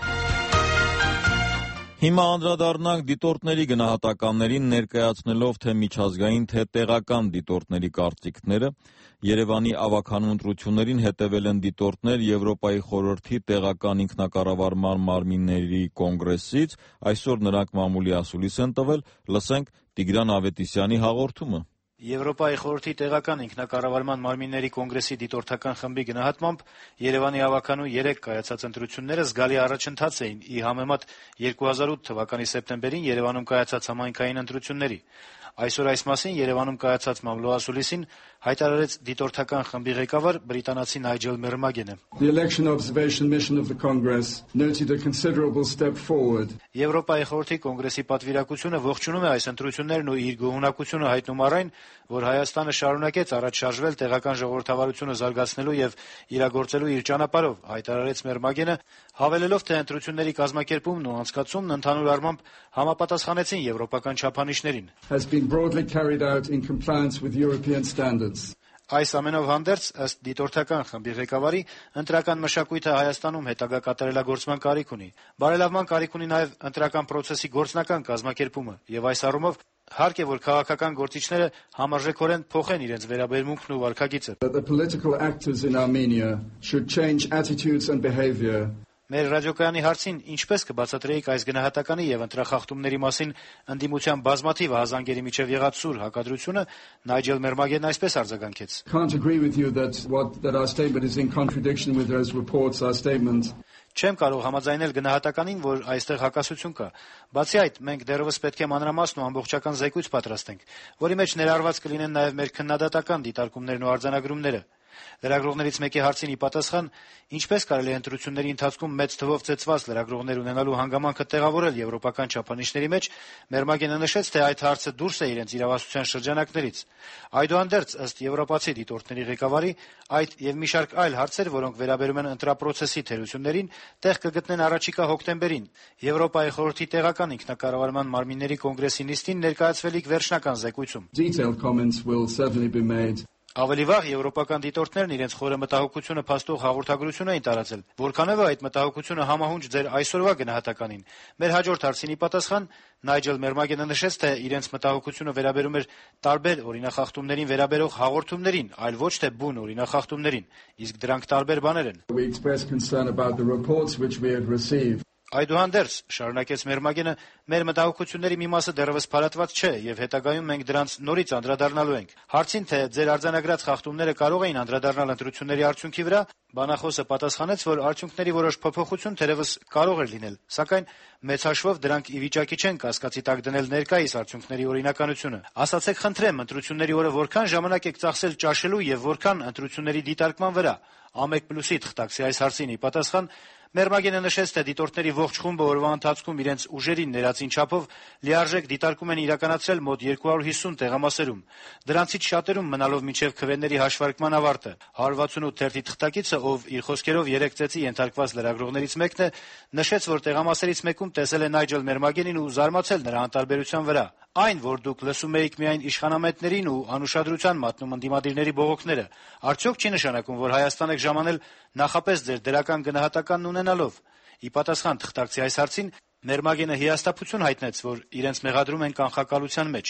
Հիմա անդրադառնանք դիտորդների գնահատականներին, ներկայացնելով թե միջազգային, թե տեղական դիտորդների կարծիքները։ Երևանի ավագանու ընտրություններին հետևել են դիտորդներ Եվրոպայի խորհրդի տեղական ինքնակառավարման մարմինների կոնգրեսից, այսօր նրանք մամուլի ասուլիս են տվել, լսենք Տիգրան Ավետիսյանի հաղորդումը։ Եվրոպայի խորհրդի տեղական ինքնակառավարման մարմինների կոնգրեսի դիտորդական խմբի գնահատմամբ Երևանի ավագանու երեք կայացած ընտրությունները զգալի առաջընթաց էին ի համեմատ երկու հազար ութ թվականի սեպտեմբերին Երևանում կայացած համայնքային ընտրությունների։ Այսօր այս մասին Երևանում կայացած մամլո ասուլիսին հայտարարեց դիտորդական խմբի ղեկավար բրիտանացի Նայջել Մերմագենը։ The election observation mission of the Congress noted a considerable step forward. Եվրոպայի խորհրդի կոնգրեսի պատվիրակությունը ողջունում է այս ընտրություններն ու իր գոհունակությունը հայտնում առ այն, որ Հայաստանը շարունակեց առաջ շարժվել տեղական ժողովրդավարությունը զարգացնելու եւ իրագործելու իր ճանապարհով, հայտարարեց Մերմագենը, հավելելով, թե ընտրությունների կազմակերպումն ու անցկացումն ընդհանուր առմամբ համապատասխանեցին եվրոպական չափանիշներին։ Has been broadly carried out in compliance with European standards. Այս ամենով հանդերձ, ըստ դիտորդական խմբի ղեկավարի, ընտրական մշակույթը Հայաստանում հետագա կատարելագործման կարիք ունի։ Բարելավման կարիք ունի նաև ընտրական process-ի գործնական կազմակերպումը, եւ այս առումով հարկ է, որ քաղաքական գործիչները համարժեքորեն փոխեն իրենց վերաբերմունքն ու վարքագիծը։ The political actors in Armenia should change attitudes and behavior. Մեր ռադիոկայանի հարցին ինչպես կբացատրեիք այս գնահատականի եւ ընտրախախտումների մասին ընդդիմության բազմաթիվ ահազանգերի միջև եղած սուր հակադրությունը, Նայջել Մերմագենն այսպես արձագանքեց. Can't agree with you that what that our statement is in contradiction with those reports, our statement. Չեմ կարող համաձայնել գնահատականին, որ այստեղ հակասություն կա։ Բացի այդ, մենք դեռևս պետք է մանրամասն ու ամբողջական զեկույց պատրաստենք, որի մեջ ներառված կլինեն նաև մեր քննադատական դիտարկումներն ու արձանագրումները։ Լրագրողներից մեկի հարցին ի պատասխան, ինչպես կարելի է ընտրությունների ընթացքում մեծ թվով ծեծված լրագրողներ ունենալու հանգամանքը տեղավորել եվրոպական չափանիշների մեջ, Մերմագենը նշեց, թե այդ հարցը դուրս է իրենց իրավասության շրջանակներից։ Այդուհանդերձ, ըստ եվրոպացի դիտորդների ղեկավարի, այդ եւ մի շարք այլ հարցեր, որոնք վերաբերում են ընտրապրոցեսի թերություններին, տեղ կգտնեն առաջիկա հոկտեմբերին։ Եվրոպայի խորհրդի տեղական ինքնակառավարման մարմինների կոնգրեսի նիստին ներկայացվելիք վերջնական զեկույցում։ Detailed comments will certainly be made. Ավելի վաղ եվրոպական դիտորդներն իրենց խորը մտահոգությունը փաստող հաղորդագրություն էին տարածել, որքանով այդ մտահոգությունը համահունչ ձեր այսօրվա գնահատականին։ Մեր հաջորդ հարցին ի պատասխան Նայջել Մերմագենը նշեց, թե իրենց մտահոգությունը վերաբերում էր տարբեր օրինախախտումներին վերաբերող հաղորդումներին, այլ ոչ թե բուն օրինախախտումներին, իսկ դրանք տարբեր բաներ են։ We expressed concern about the reports which we had received. Այդուհանդերձ, շարունակեց Մերմագենը, մեր մտահոգությունների մի մասը դեռևս փարատված չէ եւ հետագայում մենք դրանց նորից անդրադառնալու ենք։ Հարցին, թե ձեր արձանագրած խախտումները կարող էին անդրադառնալ ընտրությունների արդյունքի վրա, բանախոսը պատասխանեց, որ արդյունքների որոշ փոփոխություն թերևս կարող էր լինել, սակայն մեծ հաշվով դրանք ի վիճակի չեն կասկածի տակ դնել ներկայիս արդյունքների օրինականությունը։ Ասացեք խնդրեմ, ընտրությունների օրը որքան ժամանակ եք ծախսել ճաշելու եւ որքան ընտրությունների դիտարկման վրա։ Ամեկ պլյուսի թղթակցի այս հարցին ի պատասխան Մերմագենը նշեց, թե դիտորդների ողջ խումբը օրվա ընթացքում իրենց ուժերին ներածին չափով լիարժեք դիտարկում են իրականացրել մոտ երկու հարյուր հիսուն տեղամասերում։ Դրանցից շատերում մնալով մինչև քվեների հաշվարկման ավարտը։ հարյուր վաթսունութ թերթի թղթակիցը, ով իր խոսքերով երեք ծեծի ենթարկված լրագրողներից մեկն է, նշեց, որ տեղամասերից մեկում տեսել է Նայջել Մերմագենին ու զարմացել նրա անտարբերության վրա։ Այն, որ դուք լսում եք միայն իշխանամետներին ու անուշադրության մատնում ընդդիմադիրների բողոքները, արդյոք չի նշանակում, որ Հայաստան եք ժամանել նախապես ձեր դրական գնահատականն ունենալով։ Ի պատասխան թղթակցի այս հարցին Մերմագենը հիասթափություն հայտնեց, որ իրենց մեղադրում են կանխակալության մեջ։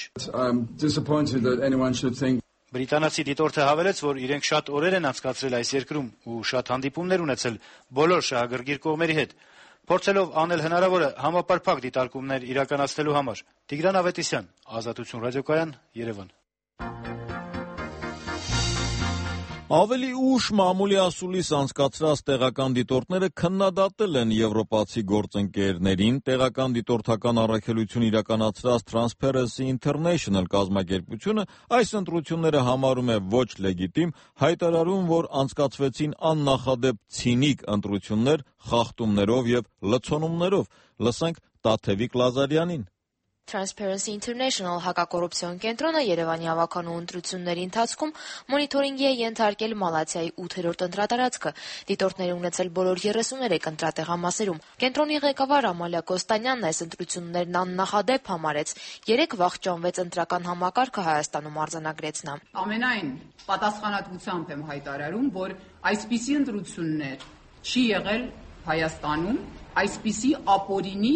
Բրիտանացի դիտորդը հավելեց, որ իրենք շատ օրեր են անցկացրել այս երկրում ու շատ հանդիպումներ ունեցել բոլոր շահագրգիռ կողմերի հետ, փորձելով անել հնարավորը համապարփակ դիտարկումներ իրականացնելու համար։ Տիգրան Ավետիսյան, Ազատություն ռադիոկայան, Երևան։ Ավելի ուշ մամուլի ասուլիս անցկացրած տեղական դիտորդները քննադատել են եվրոպացի գործընկերներին, տեղական դիտորդական առաքելություն իրականացրած Transparency International կազմակերպությունը այս ընտրությունները համարում է ոչ լեգիտիմ, հայտարարում, որ անցկացվեցին աննախադեպ ցինիկ ընտրություններ խախտումներով եւ լցոնումներով։ Լսենք Տաթևիկ Լազարյանին։ Transparency International հակակոռուպցիոն կենտրոնը Երևանի ավականու ընտրությունների ընթացքում մոնիթորինգի է ենթարկել Մալաթիայի ութերորդ ընտրատարածքը, դիտորդներ ունեցել բոլոր երեսուներեք ընտրատեղամասերում։ Կենտրոնի ղեկավար Ամալիա Կոստանյանն այս ընտրություններն աննախադեպ համարեց, երեք վախճանվեց ընտրական համակարգը Հայաստանում արձանագրեց նա։ Ամենայն պատասխանատվությամբ եմ հայտարարում, որ այսպիսի ընտրություններ չի եղել Հայաստանում, այսպիսի ապօրինի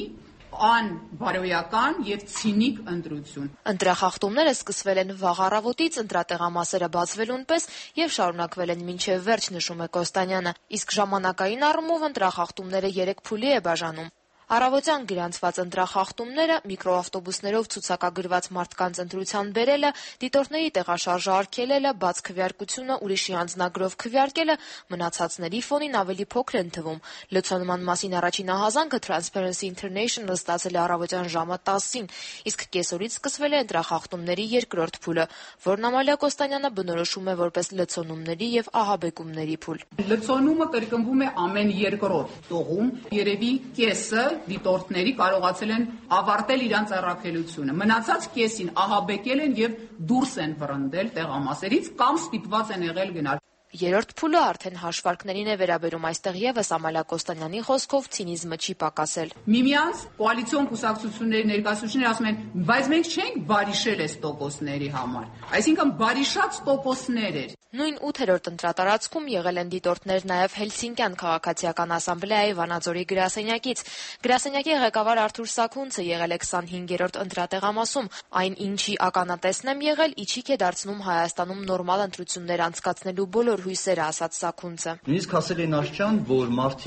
անբարոյական եւ ցինիկ ընտրություն։ Ընտրախախտումները սկսվել են վաղ առավոտից ընտրատեղամասերը բացվելուն պես եւ շարունակվել են մինչեւ վերջ, նշում է Կոստանյանը, իսկ ժամանակային առումով ընտրախախտումները երեք փուլի է բաժանում։ Առավոտյան գրանցված ընտրախախտումները, միկրոավտոբուսներով ցուցակագրված մարդկանց ընտրության բերելը, դիտորդների տեղաշարժը արգելելը, բաց քվեարկությունը, ուրիշի անձնագրով քվեարկելը մնացածների ֆոնին ավելի փոքր են թվում։ Լցոնման մասին առաջին ահազանգը Transparency International ստացել է առավոտյան ժամը տասին, իսկ կեսօրից սկսվել է ընտրախախտումների երկրորդ փուլը, որն Ամալիա Կոստանյանը բնորոշում է որպես լցոնումների եւ ահաբեկումների փուլ։ Լցոնումը կրկնվում է ամեն երկրորդ տողում, երևի կեսը դիտորդների կարողացել են ավարտել իրանց առաքելությունը։ Մնացած կեսին ահաբեկել են եւ դուրս են վռնդել տեղամասերից կամ ստիպված են եղել գնալ։ Երրորդ փուլը արդեն հաշվարկներին է վերաբերում, այստեղ եւս Ամալիա Կոստանյանի խոսքով ցինիզմը չի պակասել։ Միմյանց կոալիցիոն կուսակցությունների ներկայացուցիչները ասում են, բայց մենք չենք բարիշել այս տոկոսների համար, այսինքն բարիշած տոկոսներ էր։ Նույն ութերորդ ընտրատարածքում եղել են դիտորդներ նաև Հելսինկյան քաղաքացիական ասամբլեայի Վանաձորի գրասենյակից։ Գրասենյակի ղեկավար Արթուր Սաքունցը եղել է քսանհինգերորդ ընտրատեղամասում։ Այն, ինչի ականատեսն եմ եղել, իջիկ է դարձնում Հայաստանում նորմալ ընտրություններ անցկացնելու բոլոր հույսերը, ասաց Սաքունցը։ Նույնիսկ հասել են աշճան, որ մարդիկ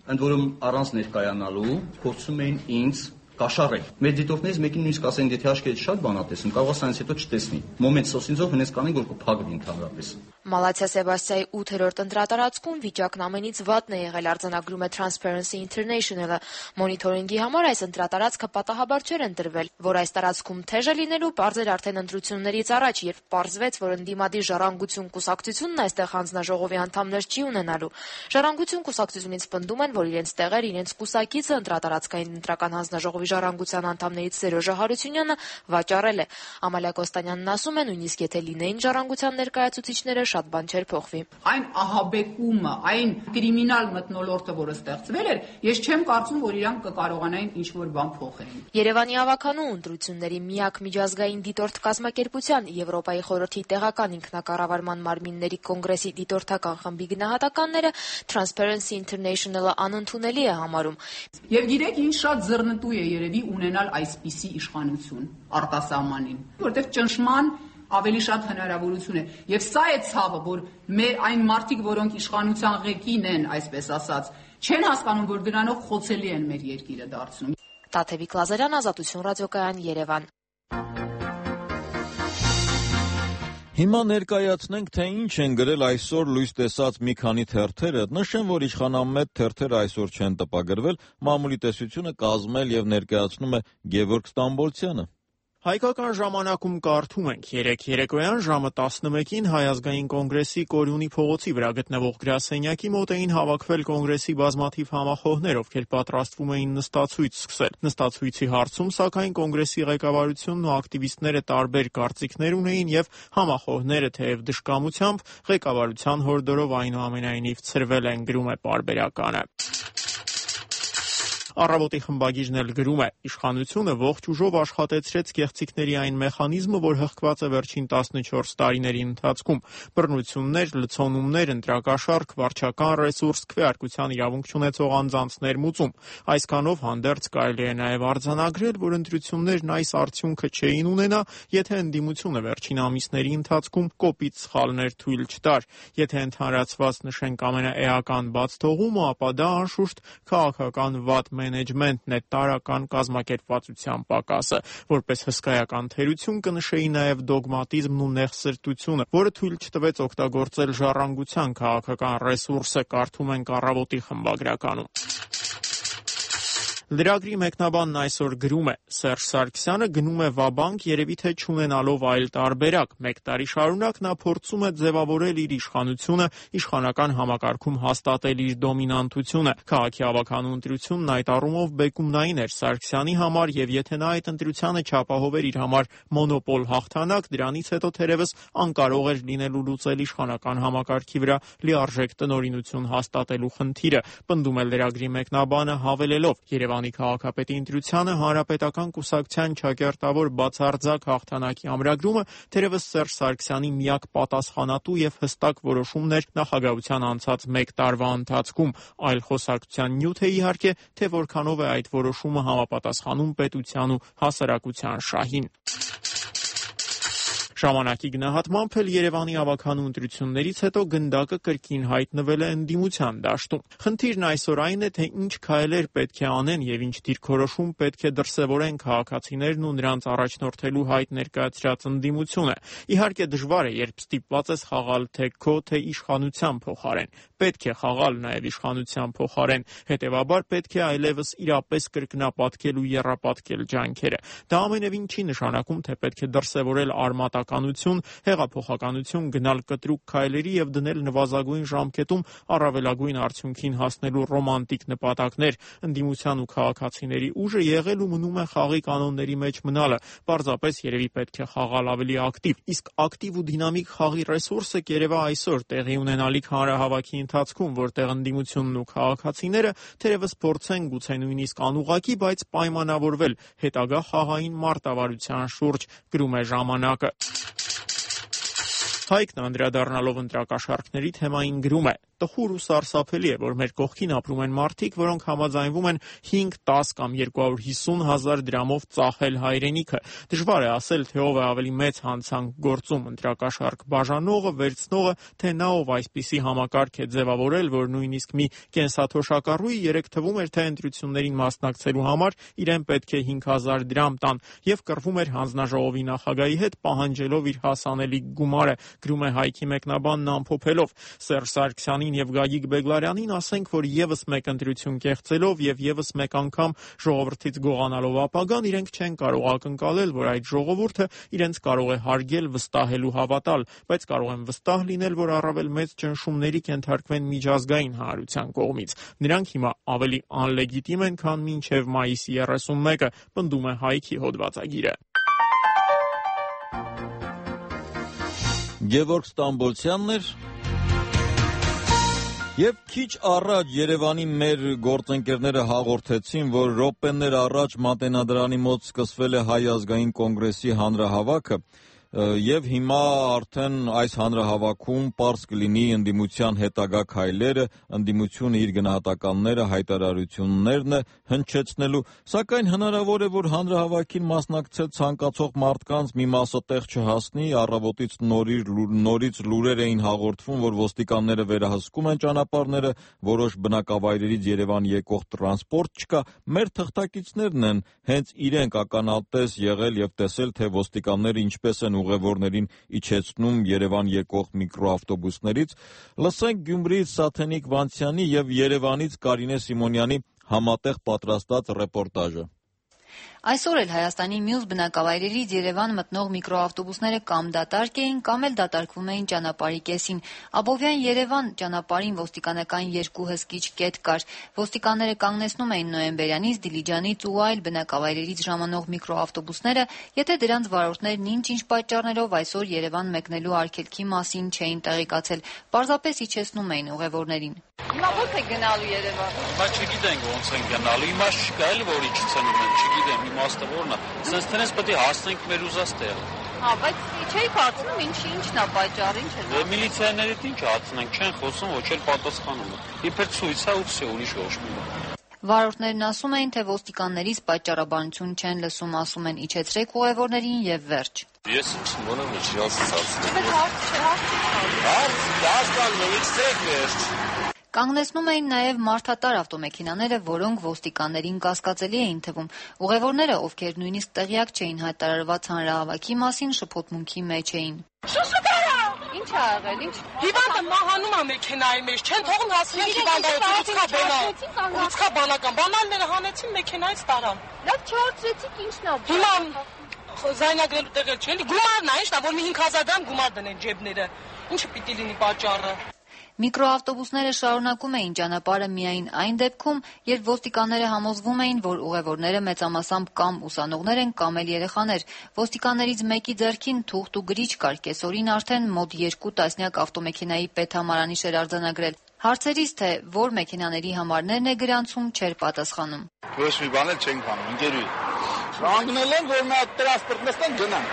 ընդ որում առանց ներկայանալու փորձում էին ինձ կաշառել։ Մեր դիտորդներից մեկին նույնիսկ ասեն, եթե հաշկերից շատ բան ատեսում, կարող է սրանից հետո չտեսնի։ Մոմենտ սոսինձով հնես կանեն, որ կփակվի ընդհանրապես։ Մալաթիա Սեբաստիայի ութերորդ ընտրատարածքում վիճակն ամենից վատն է եղել, արձանագրում է Transparency International-ը։ Մոնիթորինգի համար այս ընտրատարածքը պատահաբար չէր ընտրվել, որ այս տարածքում թեժ է լինելու, պարզ էր արդեն ընտրություններից առաջ, երբ պարզվեց, որ ընդդիմադիր Ժառանգություն կուսակցությունն այստեղ հանձնաժողովի անդամներ չի ունենալու։ Ժառանգություն կուսակցությունից պնդում են, որ իրենց տեղեր իրենց կուսակիցը ընտրատարածքային ընտրական հանձնաժողովի Ժառանգության անդամներից Սերոժը Հարությունյանը վաճառել է։ Ամալիա Կոստանյանն ասում է, նույնիսկ եթե լինեին Ժառանգության ներկայացուցիչները, շատ բան չէր փոխվի։ Այն ահաբեկումը, այն կրիմինալ մթնոլորտը, որը ստեղծվել էր, ես չեմ կարծում, որ իրանք կկարողանային ինչ-որ բան փոխել։ Երևանի ավականու ընտրությունների միակ միջազգային դիտորդ կազմակերպության Եվրոպայի խորհրդի տեղական ինքնակառավարման մարմինների կոնգրեսի դիտորդական խմբի գնահատականները Transparency International-ը անընդունելի է համարում։ Եվ գիտեք, ինչ շատ ձեռնտու է երևի ունենալ այսպիսի իշխանություն արտասահմանին, որտեղ ճնշման ավելի շատ հնարավորություն է։ Եվ սա է ցավը, որ մեր այն մարդիկ, որոնք իշխանության ղեկին են, այսպես ասած, չեն հասկանում, որ դրանով խոցելի են մեր երկիրը դարձնում։ Տաթևիկ Լազարյան, Ազատություն ռադիոկայան, Երևան։ Հիմա ներկայացնենք, թե ինչ են գրել այսօր լույս տեսած մի քանի թերթերը։ Նշեմ, որ իշխանամետ թերթերը այսօր չեն տպագրվել, մամուլի տեսությունը կազմել եւ ներկայացնում է Գևորգ Ստամբոլցյանը։ Հայկական ժամանակում կարդում ենք երեկ երեկոյան ժամը տասնմեկին Հայ ազգային կոնգրեսի Կորյունի փողոցի վրա գտնվող գրասենյակի մոտ էին հավաքվել կոնգրեսի բազմաթիվ համախոհներ, ովքեր պատրաստվում էին նստացույց սկսել։ Նստացույցի հարցում, սակայն կոնգրեսի ղեկավարությունն ու ակտիվիստները տարբեր կարծիքներ ունեին եւ համախոհները թեև դժկամությամբ ղեկավարության հորդորով այնուամենայնիվ ցրվել են, գրում է պարբերականը։ Առավոտի խմբագիրն էլ գրում է. իշխանությունը ողջ ուժով աշխատեցրեց գեղձիկների այն մեխանիզմը, որ հղկված է վերջին տասնչորս տարիների ընթացքում։ Բռնություններ, լցոնումներ, ընտրակաշառք, վարչական ռեսուրս, քվեարկության իրավունք չունեցող անձանց ներմուծում։ Այսքանով հանդերձ կարելի է նաև արձանագրել, որ ընտրություններն այս արդյունքը չէին ունենա, եթե ընդդիմությունը վերջին ամիսների ընթացքում կոպիտ սխալներ թույլ չտար։ Եթե ընդհանրացված նշենք ամենաէական բացթողումը, ապա դա անշուշտ քաղաքական վատ մենեջմենտն է, տարրական կազմակերպվածության պակասը։ Որպես հսկայական թերություն կնշեի նաև դոգմատիզմն ու նեղսրտությունը, որը թույլ չտվեց օգտագործել ժառանգության քաղաքական ռեսուրսը, կարդում ենք Առավոտի խմբագրականում։ Լրագրի մեկնաբանն այսօր գրում է. Սերժ Սարգսյանը գնում է ვა-բանկ, երևի թե չունենալով այլ տարբերակ։ Մեկ տարի շարունակ նա փորձում է ձևավորել իր իշխանությունը, իշխանական համակարգում հաստատել իր դոմինանտությունը։ Քաղաքի ավականու ընտրությունն այդ առումով բեկումնային էր Սարգսյանի համար, եւ եթե նա այդ ընտրությանը չապահովեր իր համար մոնոպոլ հաղթանակ, դրանից հետո թերևս անկարող էր լինելու լուծել իշխանական համակարգի վրա լիարժեք տնօրինություն հաստատելու խնդիրը։ Պնդում է լրագրի մեկնաբանը, հավելելով. Երևանի քաղաքապետի ընտրությանը հանրապետական կուսակցության ճակերտավոր բացարձակ հաղթանակի ամրագրումը թերևս Սերժ Սարգսյանի միակ պատասխանատու եւ հստակ որոշումն էր նախագահության անցած մեկ տարվա ընթացքում։ Այլ խոսակցության նյութ է իհարկե, թե որքանով է այդ որոշումը համապատասխանում պետության ու հասարակության շահին։ Ժամանակի գնահատմամբ էլ Երևանի ավականու ընտրություններից հետո գնդակը կրկին հայտնվել է ընդդիմության դաշտում։ Խնդիրն այսօր այն է, թե ինչ քայլեր պետք է անեն եւ ինչ դիրքորոշում պետք է դրսեւորեն քաղաքացիներն ու նրանց առաջնորդելու հայտ ներկայացրած ընդդիմությունը։ Իհարկե դժվար է, երբ ստիպված ես խաղալ թե քո, թե իշխանության փոխարեն։ Պետք է խաղալ նաեւ իշխանության փոխարեն։ Հետևաբար պետք է այլևս իրապես կրկնապատկել ու եռապատկել ջանքերը։ Դա ամենևին չի նշանակում, թե պետք է դրսեւորել արմատականություն, հեղափոխականություն, գնալ կտրուկ քայլերի եւ դնել նվազագույն ժամկետում առավելագույն արդյունքին հասնելու ռոմանտիկ նպատակներ։ Ընդդիմության ու քաղաքացիների ուժը եղել ու մնում է խաղի կանոնների մեջ մնալը։ Պարզապես երևի պետք է խաղալ ավելի ակտիվ։ Իսկ ակտիվ ու դինամիկ խաղի ռեսուրսը կերևա այսօր տեղի ունենալիք հանրահավաքի ընթացքում, որտեղ ընդդիմությունն ու քաղաքացիները թերևս փորձեն գուցե նույնիսկ անուղղակի, բայց պայմանավորվել հետագա խաղային մարտավարության շուրջ, գրում է ժամանակը։ Հայկն անդրադառնալով ընտրակաշառքների թեմային գրում է. տխուր ու սարսափելի է, որ մեր կողքին ապրում են մարդիկ, որոնք համաձայնվում են հինգ, տաս կամ երկու հարյուր հիսուն հազար դրամով ծախել հայրենիքը։ Դժվար է ասել, թե ով է ավելի մեծ հանցանք գործում՝ ընտրակաշառք բաժանողը, վերցնողը, թե նա, ով այսպիսի համակարգ է ձևավորել, որ նույնիսկ մի կենսաթոշակառուի երեք թվում էր, թե ընտրություններին մասնակցելու համար իրեն պետք է հինգ հազար դրամ տան, եւ կռվում էր հանձնաժողովի նախագահի հետ, պահանջելով իր հասանելիք գումարը, գրում է Հայքի մեկնաբանն ամփոփելով։ Սերժ Սարգսյանին եւ Գագիկ Բեգլարյանին ասենք, որ եւս մեկ ընտրություն կեղծելով եւ եւս մեկ անգամ ժողովրդից գողանալով ապագան, իրենք չեն կարող ակնկալել, որ այդ ժողովուրդը իրենց կարող է հարգել, վստահել ու հավատալ, բայց կարող են վստահ լինել, որ առավել մեծ ճնշումների կենթարկվեն միջազգային հանրության կողմից։ Նրանք հիմա ավելի անլեգիտիմ են, քան մինչև մայիսի երեսունմեկը, պնդում է Հայքի հոդվածագիրը։ Գևորգ Ստամբոլցյանն էր։ Եվ քիչ առաջ Երևանի մեր գործընկերները հաղորդեցին, որ րոպեներ առաջ Մատենադարանի մոտ սկսվել է Հայ ազգային կոնգրեսի հանրահավաքը, եւ հիմա արդեն այս հանրահավաքում պարզ կլինի ընդդիմության հետագա քայլերը, ընդդիմությունը իր գնահատականները, հայտարարություններն է հնչեցնելու, սակայն հնարավոր է, որ հանրահավաքին մասնակցել ցանկացող մարդկանց մի մասը տեղ չհասնի, առավոտից նորից լուրեր էին հաղորդվում, որ ոստիկանները վերահսկում են ճանապարհները, որոշ բնակավայրերից Երևան եկող տրանսպորտ չկա, մեր թղթակիցներն են հենց իրենք ականատես եղել եւ տեսել, թե ոստիկանները ինչպես են ուղևորներին իջեցնում Երևան եկող միկրոավտոբուսներից։ Լսենք Գյումրիից Սաթենիկ Վանցյանի եւ Երևանից Կարինե Սիմոնյանի համատեղ պատրաստած ռեպորտաժը։ Այսօր էլ Հայաստանի մյուս բնակավայրերից Երևան մտնող միկրոավտոբուսները կամ դատարկ էին, կամ էլ դատարկվում էին ճանապարհի կեսին։ Աբովյան-Երևան ճանապարհին ոստիկանական երկու հսկիչ կետ կար։ Ոստիկանները կանգնեցնում էին Նոյեմբերյանից, Դիլիջանից ու այլ բնակավայրերից ժամանող միկրոավտոբուսները, եթե դրանց վարորդներն ինչ-ինչ պատճառներով այսօր Երևան մեկնելու արգելքի մասին չէին տեղեկացել, պարզապես իջեցնում էին ուղևորներին։ Հիմա ո՞ց եք գնալու Երևան։ Հիմա չգիտենք ոնց են գնալու, իմաստ չկա էլ որ իջեցնում են, չգիտեմ, իմաստը որն է։ Սենց թերես պետք է հասնենք մեր ուզած տեղը։ Հա, բայց չէի հարցնում, ինչի ինչն է պատճառը, ինչ է։ Դե միլիցիաներից ինչ հարցնենք, չեն խոսում, ոչ էլ պատասխանում։ Իբր ցույց է ու վсё, ուրիշ ոչ մի բան։ Վարորդներն ասում էին, թե ոստիկաններից պատճառաբանություն չեն լսում, ասում են իջեցրեք ուղևորներին եւ վերջ։ Ես մոնը միջազգային հարցնում։ Բայց հարց չէ, հարց։ Հարց, դասկան իջեցրեք վերջ։ Կանգնեցնում էին նաև մարդատար ավտոմեքենաները, որոնք ոստիկաններին կասկածելի էին թվում։ Ուղևորները, ովքեր նույնիսկ տեղյակ չէին հայտարարված հանրահավաքի մասին, շփոթմունքի մեջ էին։ Շուշուտարա! Ինչ ա եղել, ինչ։ Հիվանդը մահանում է մեքենայի մեջ, չեն թողում հասցնել հիվանդը, ցուցկա բանա։ Ցուցկա բանական, բանալները հանեցին մեքենայից տարան։ Լավ չհարցրեցիք ինչն է։ Հիմա զայնագրելու տեղ չէ, էլի գումարն է, ինչն է, որ մի հինգ հազար դրամ գումար դնեն ջեբները։ Ինչը պիտի լինի պատճառը։ Միկրոավտոբուսները շարունակում էին ճանապարհը միայն այն դեպքում, երբ ոստիկանները համոզվում էին, որ ուղևորները մեծամասամբ կամ ուսանողներ են, կամ էլ երեխաներ։ Ոստիկաններից մեկի ձեռքին թուղթ ու գրիչ կար, կեսօրին արդեն մոտ երկու տասնյակ ավտոմեքենայի պետհամարանիշ էր արձանագրել։ Հարցերից, թե որ մեքենաների համարներն է գրանցում, չէր պատասխանում։ Ոչ մի բան էլ չենք անում, ընկերուի։ Շանգնել են, որ մի հատ տրանսպորտ նստեն գնան։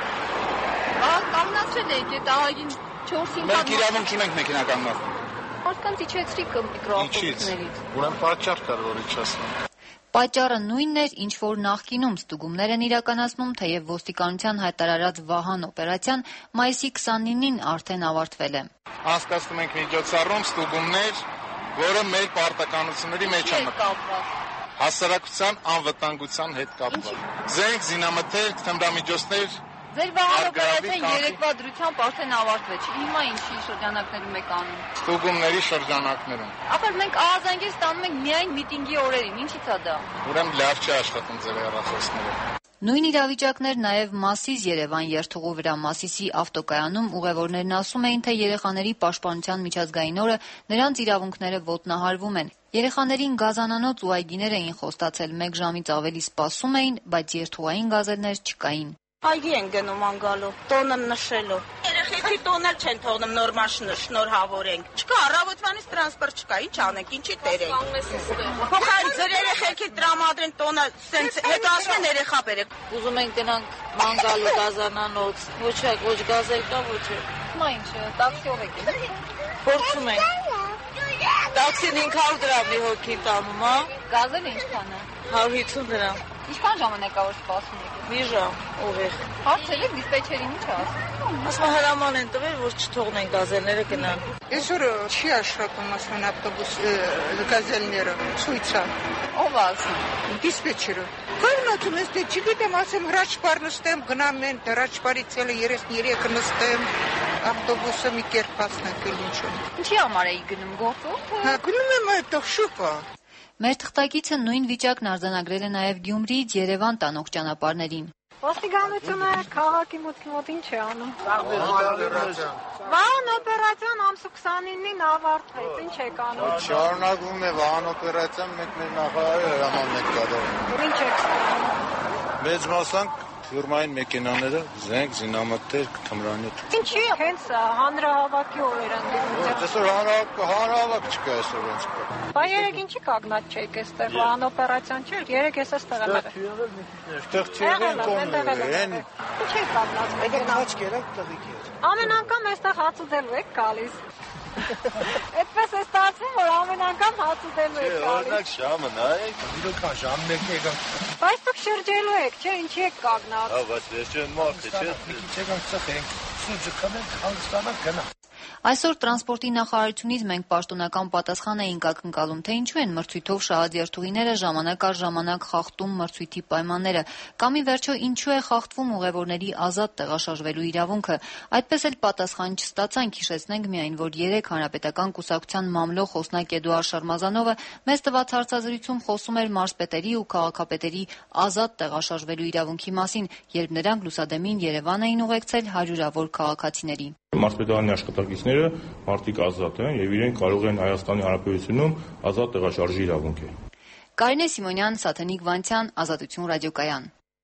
Ահա կանգնացրել եք այդ ահագին չորս-հինգ հատ։ Մենք իրավունք չունենք մեքենա կանգնացնել։ Մարդկանց իջեցրիք միկրոավտոբուսներից։ Ուրեմն պատճառ կար, որ իջեցնեն։ Պատճառը նույնն էր, ինչ որ նախկինում ստուգումներ են իրականացնում, թեև ոստիկանության հայտարարած Վահան օպերացիան մայիսի քսանինին արդեն ավարտվել է։ Անցկացնում ենք միջոցառում ստուգումներ, որը մեր պարտականությունների մեջ է մտնում։ Հասարակության անվտանգության հետ կապված։ Զենք, զինամթերք, թմրամիջոցներ Ձեր Վահան օպերացիան երեկվա դրությամբ արդեն ավարտվեց։ Հիմա ինչի շրջանակներում եք անում։ Ստուգումների շրջանակներում։ Ապա մենք ահազանգեր ստանում ենք միայն միտինգի օրերին։ Ինչի՞ց է դա։ Ուրեմն լավ չի աշխատում ձեր հեռախոսները։ Նույն իրավիճակներ նաև Մասիս Երևան երթուղու վրա Մասիսի ավտոկայանում ուղևորներն ասում էին, թե երեխաների պաշտպանության միջազգային օրը նրանց իրավունքները ոտնահարվում են։ Երեխաներին գազանանոց ու այգիներ էին խոստացել, մեկ ժամից ավելի սպասում էին, բայց երթուղային գազելներ չկային։ Այգի են գնում անգալով, տոնը նշելով։ Երեխեքի տոնել չեն թողնում նոր մաշինը շնորհավորենք։ Չկա, առավոտվանից տրանսպորտ չկա, ինչ անենք, ինչի տերենք։ Փոխարեն ձեր երեխեքի տրամադրեն տոնը, սենց հետո ասում են երեխա բերեք։ Ուզում ենք գնանք մանգալու գազանանոց, ոչ է, ոչ գազել կա, ոչ է։ Հիմա ինչ, տաքսիով եք։ Փորձում ենք։ Տաքսին հինգ հարյուր դրամ մի հոգի տանում, հա։ Գազելը ինչքան է։ հարյուր հիսուն դրամ։ Ինչքան ժամանակ է որ սպասում եք։ Մի ժամ, ուղիղ։ Հարցել եք դիսպեչերին ինչ ասում։ Ասում հրաման են տվել, որ չթողնեն գազելները գնան։ Այսօր չի աշխատում ասում ավտոբուս գազելները, ցույց է։ Ով ասում։ Դիսպեչերը։ Կայնացում ես դե չգիտեմ, ասեմ հրաչպար նստեմ, գնամ են, հրաչպարից էլ երեսներեք նստեմ, ավտոբուսը մի կերպ ասնենք էլ ինչու։ Ինչի համար էի գնում գործով։ Հա, գնում եմ այդտեղ շուկա։ Մեր թղթակիցը նույն վիճակն արձանագրել է նաև Գյումրիից Երևան տանող ճանապարհներին։ Ոստիկանությունը քաղաքի մուտքի մոտ ինչ է անում։ Վահան օպերացիան ամսու քսանինին ավարտվեց, ինչ եք անում։ Շարունակվում է վահան օպերացիան, մենք մեր նախարարի հրամանն ենք կատարում։ Ինչ եք ստանում։ Մեծ մասամբ ֆիրմային մեքենաները, զենք, զինամթերք, թմրանյութ։ Ինչի հենց հանրահավաքի օրեր են դիմում։ Այսօր հանրահավաք չկա այսօր հենց։ Բա երեք ինչի կանգնած չեք այստեղ, վահան օպերացիան չէ, երեք ես այստեղ եմ եղել։ Այստեղ չի եղել կողմն։ Ինչ եք կանգնած։ Եկեք քաչ կերակ տղիք։ Ամեն անգամ այստեղ հաց ուտելու եք գալիս։ Այդպես է ստացվում, որ ամեն անգամ հաց ուտելու եք գալիս։ Օրինակ ժամը նայեք, իրոք ժամ մեկն եկան։ Բայց դուք շրջելու եք, չէ, ինչի եք կանգնած։ Հա, բայց ես չեմ մարդ, չէ։ Մի քիչ եկան ծխենք, սուջը կնենք, հանգստանանք գնա։ Այսօր տրանսպորտի նախարարությունից մենք պաշտոնական պատասխան էինք ակնկալում, թե ինչու են մրցույթով շահաձերթուղիները ժամանակ առ ժամանակ խախտում մրցույթի պայմանները, կամ ի վերջո ինչու է խախտվում ուղևորների ազատ տեղաշարժվելու իրավունքը։ Այդպես էլ պատասխան չստացանք, հիշեցնենք միայն, որ երեկ Հանրապետական կուսակցության մամլո խոսնակ Էդուարդ Շարմազանովը մեզ տված հարցազրույցում խոսում էր մարզպետերի ու քաղաքապետերի ազատ տեղաշարժվելու իրավունքի մասին, երբ նրանք լուսադեմին Երևան էին ուղեկցել հարյուրավոր քաղաքացիների։ Մարզպետարանի աշխատակիցները մարդիկ ազատ են եւ իրենք կարող են Հայաստանի Հանրապետությունում ազատ տեղաշարժի իրավունք է։ Կարինե Սիմոնյան, Սաթենիկ Վանցյան, Ազատություն ռադիոկայան։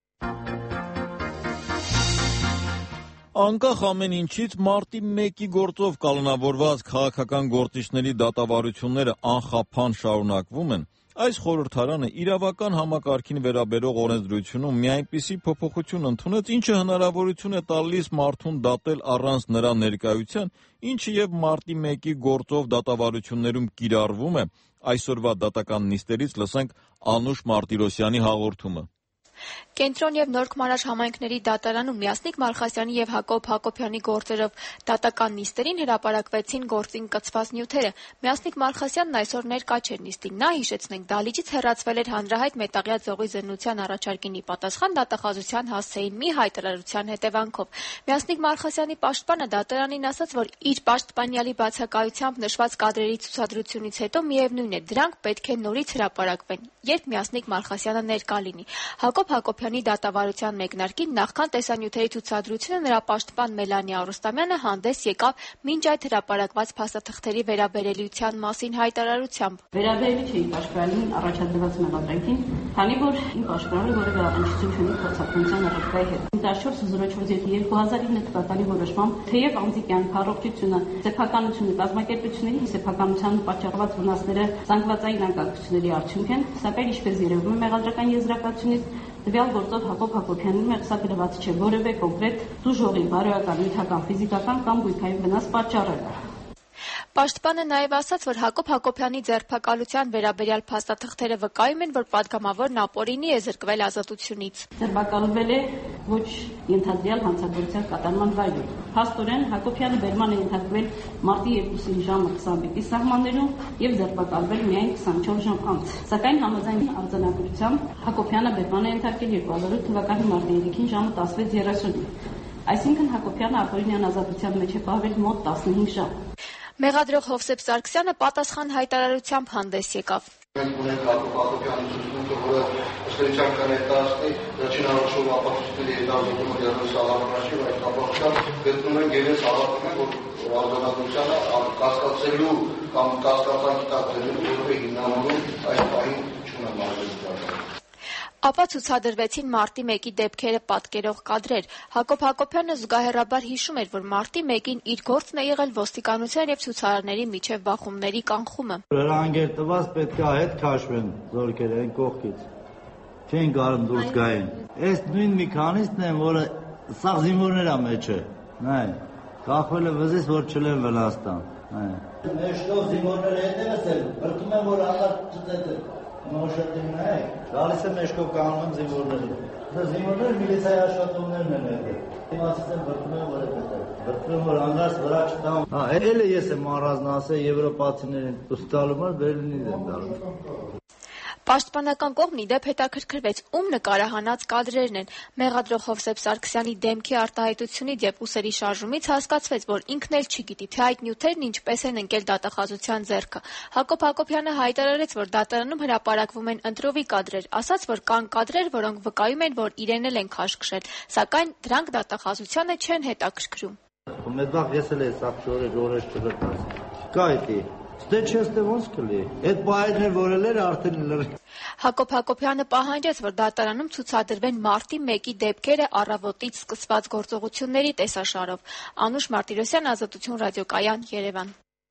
Անկախ ամեն ինչից մարտի մեկի գործով կանոնավորված քաղաքական գործիչների դատավարությունները անխափան շարունակվում են, այս խորհրդարանը իրավական համակարգին վերաբերող օրենսդրությունում մի այնպիսի փոփոխություն ընդունեց, ինչը հնարավորություն է տալիս մարդուն դատել առանց նրա ներկայության, ինչը եւ մարտի մեկի գործով դատավարություններում կիրառվում է։ Այսօրվա դատական նիստերից լսենք Անուշ Մարտիրոսյանի հաղորդումը։ Կենտրոն եւ Նոր Քմարաշ համայնքների դատարանում Միասնիկ Մալխասյանի եւ Հակոբ Հակոբյանի գործերով դատական նիստերին հրապարակվեցին գործին կցված նյութերը։ Միասնիկ Մալխասյանն այսօր ներկա չէր նիստին։ Նա, հիշեցնենք, դահլիճից հեռացվել էր հանրահայտ մետաղյա ձողի զննության առաջարկին ի պատասխան դատախազության հասցեին մի հայտարարության հետևանքով։ Միասնիկ Մալխասյանի պաշտպանը դատարանին ասաց, որ իր պաշտպանյալի բացակայությամբ նշված կադրերի ցուցադրությունից հետո միևնույն է, դրանք պետք է նորից հրապարակվեն, երբ Միասնիկ Մալխասյանը ներկա լինի։ Հակոբ Հակոբյանի դատավարության մեկնարկին նախքան տեսանյութերի ցուցադրությունը նրա պաշտպան Մելանի Արուստամյանը հանդես եկավ մինչ այդ հրապարակված փաստաթղթերի վերաբերելիության մասին հայտարարությամբ։ Վերաբերելի չէի պաշտպանին առաջադրված մեղադրանքին, քանի որ իմ պաշտպանը որևէ առնչություն չունի փոխհատուցման առարկայի հետ։ տասնչորս հազար չորսից երկու հազար ինը թվականի որոշմամբ, թեև անձի կյանքը, առողջությունը, սեփականությունը, կազմակերպությունների սեփականության պատճառված վնասները զանգվածային անկարգությունների արդյունք են, սակայն ինչպես երևում է մեղադրական եզրակացությունից, տվյալ գործով Հակոբ Հակոբյանի մեղսագրված չէ որևէ կոնկրետ դուժողի, բարոյական, նյութական, ֆիզիկական կամ գույքային վնաս պատճառել։ Պաշտպանը նաև ասաց, որ Հակոբ Հակոբյանի ձերբակալության վերաբերյալ փաստաթղթերը վկայում են, որ պատգամավորն ապօրինի է զրկվել ազատությունից։ Ձերբակալվել է ոչ ենթադրյալ հանցագործության կատարման վայրում։ Փաստորեն Հակոբյանը բերման է ենթարկվել մարտի երկուսին ժամը քսանմեկի սահմաններում եւ ձերբակալվել միայն քսանչորս ժամ անց։ Սակայն համաձայն արձանագրությամբ Հակոբյանը բերման է ենթարկել երկու հազար ութ թվականի մարտի երեքին ժամը տասնվեց երեսունին։ Այսինքն Հակոբյանը ապօրինյան ազատության մեջ է պահվել մոտ տասնհինգ ժամ։ Մեղադրող Հովսեփ Սարգսյանը պատասխան հայտարարությամբ հանդես եկավ։ Մենք ունենք Հակոբ Հակոբյանի ցուցմունքը, որը ըստեյության կներկայացնի վերջին առաջով ապացույցների հետազոտումը դեռևս ալարմաշի, այդ կապակցությամբ գտնում ենք երես հավատում, որ ազատությունը կասկածելու կամ կասկածանքի տակ դնելու որևէ հիմնավորում այս պահին չունեմ ազատության։ Ապա ցուցադրվեցին մարտի մեկի դեպքերը պատկերող կադրեր։ Հակոբ Հակոբյանը զուգահեռաբար հիշում էր, որ մարտի մեկին իր գործն է եղել ոստիկանության եւ ցուցարարների միջև բախումների կանխումը։ Հրահանգեր տված պետք է հետ քաշվեն զորքերը այն կողքից։ Չեն կարող դուրս գային։ Այս նույն մի քանիսն են, որը սաղ զինվորներ է մեջը։ Նայ, կախվել է վզից, որ չլեն Վնաստան։ Մեջքով զինվորները հետևս են, բրդում են, որ աղատ չծետը, նոշատին նայեք, գալիս է մեջքով կանում են զինվորները, զինվորները միլիցայի աշխատողներն են հետև, իմացից են բրդում են, որ հետև, բրդում են, որ անգարս վրա չտամ, հա, էլ է ես եմ առազն ասել եվրոպացիներին ուստալում են, Բերլինից են դարում։ Պաշտպանական կողմն ի դեպ հետաքրքրվեց, ում նկարահանած կադրերն են։ Մեղադրող Հովսեփ Սարգսյանի դեմքի արտահայտությունից եւ ուսերի շարժումից հասկացվեց, որ ինքն էլ չգիտի, թե այդ նյութերն ինչպես են ընկել դատախազության ձեռքը։ Հակոբ Հակոբյանը հայտարարեց, որ դատարանում հրապարակվում են ընտրովի կադրեր, ասաց, որ կան կադրեր, որոնք վկայում են, որ իրեն էլ են քաշքշել, սակայն դրանք դատախազությանը չեն հետաքրքրում։ Մեդվախ ես էլ ես ակտորը ժորես չգտած։ Կայտի Դե չես դե ոնց կլի, այդ բայերներ որելեր արդեն լրի։ Հակոբ Հակոբյանը պահանջեց, որ դատարանում ցուցադրվեն մարտի մեկի դեպքերը առավոտից սկսված գործողությունների տեսաշարով։ Անուշ Մարտիրոսյան, Ազատություն ռադիոկայան, Երևան։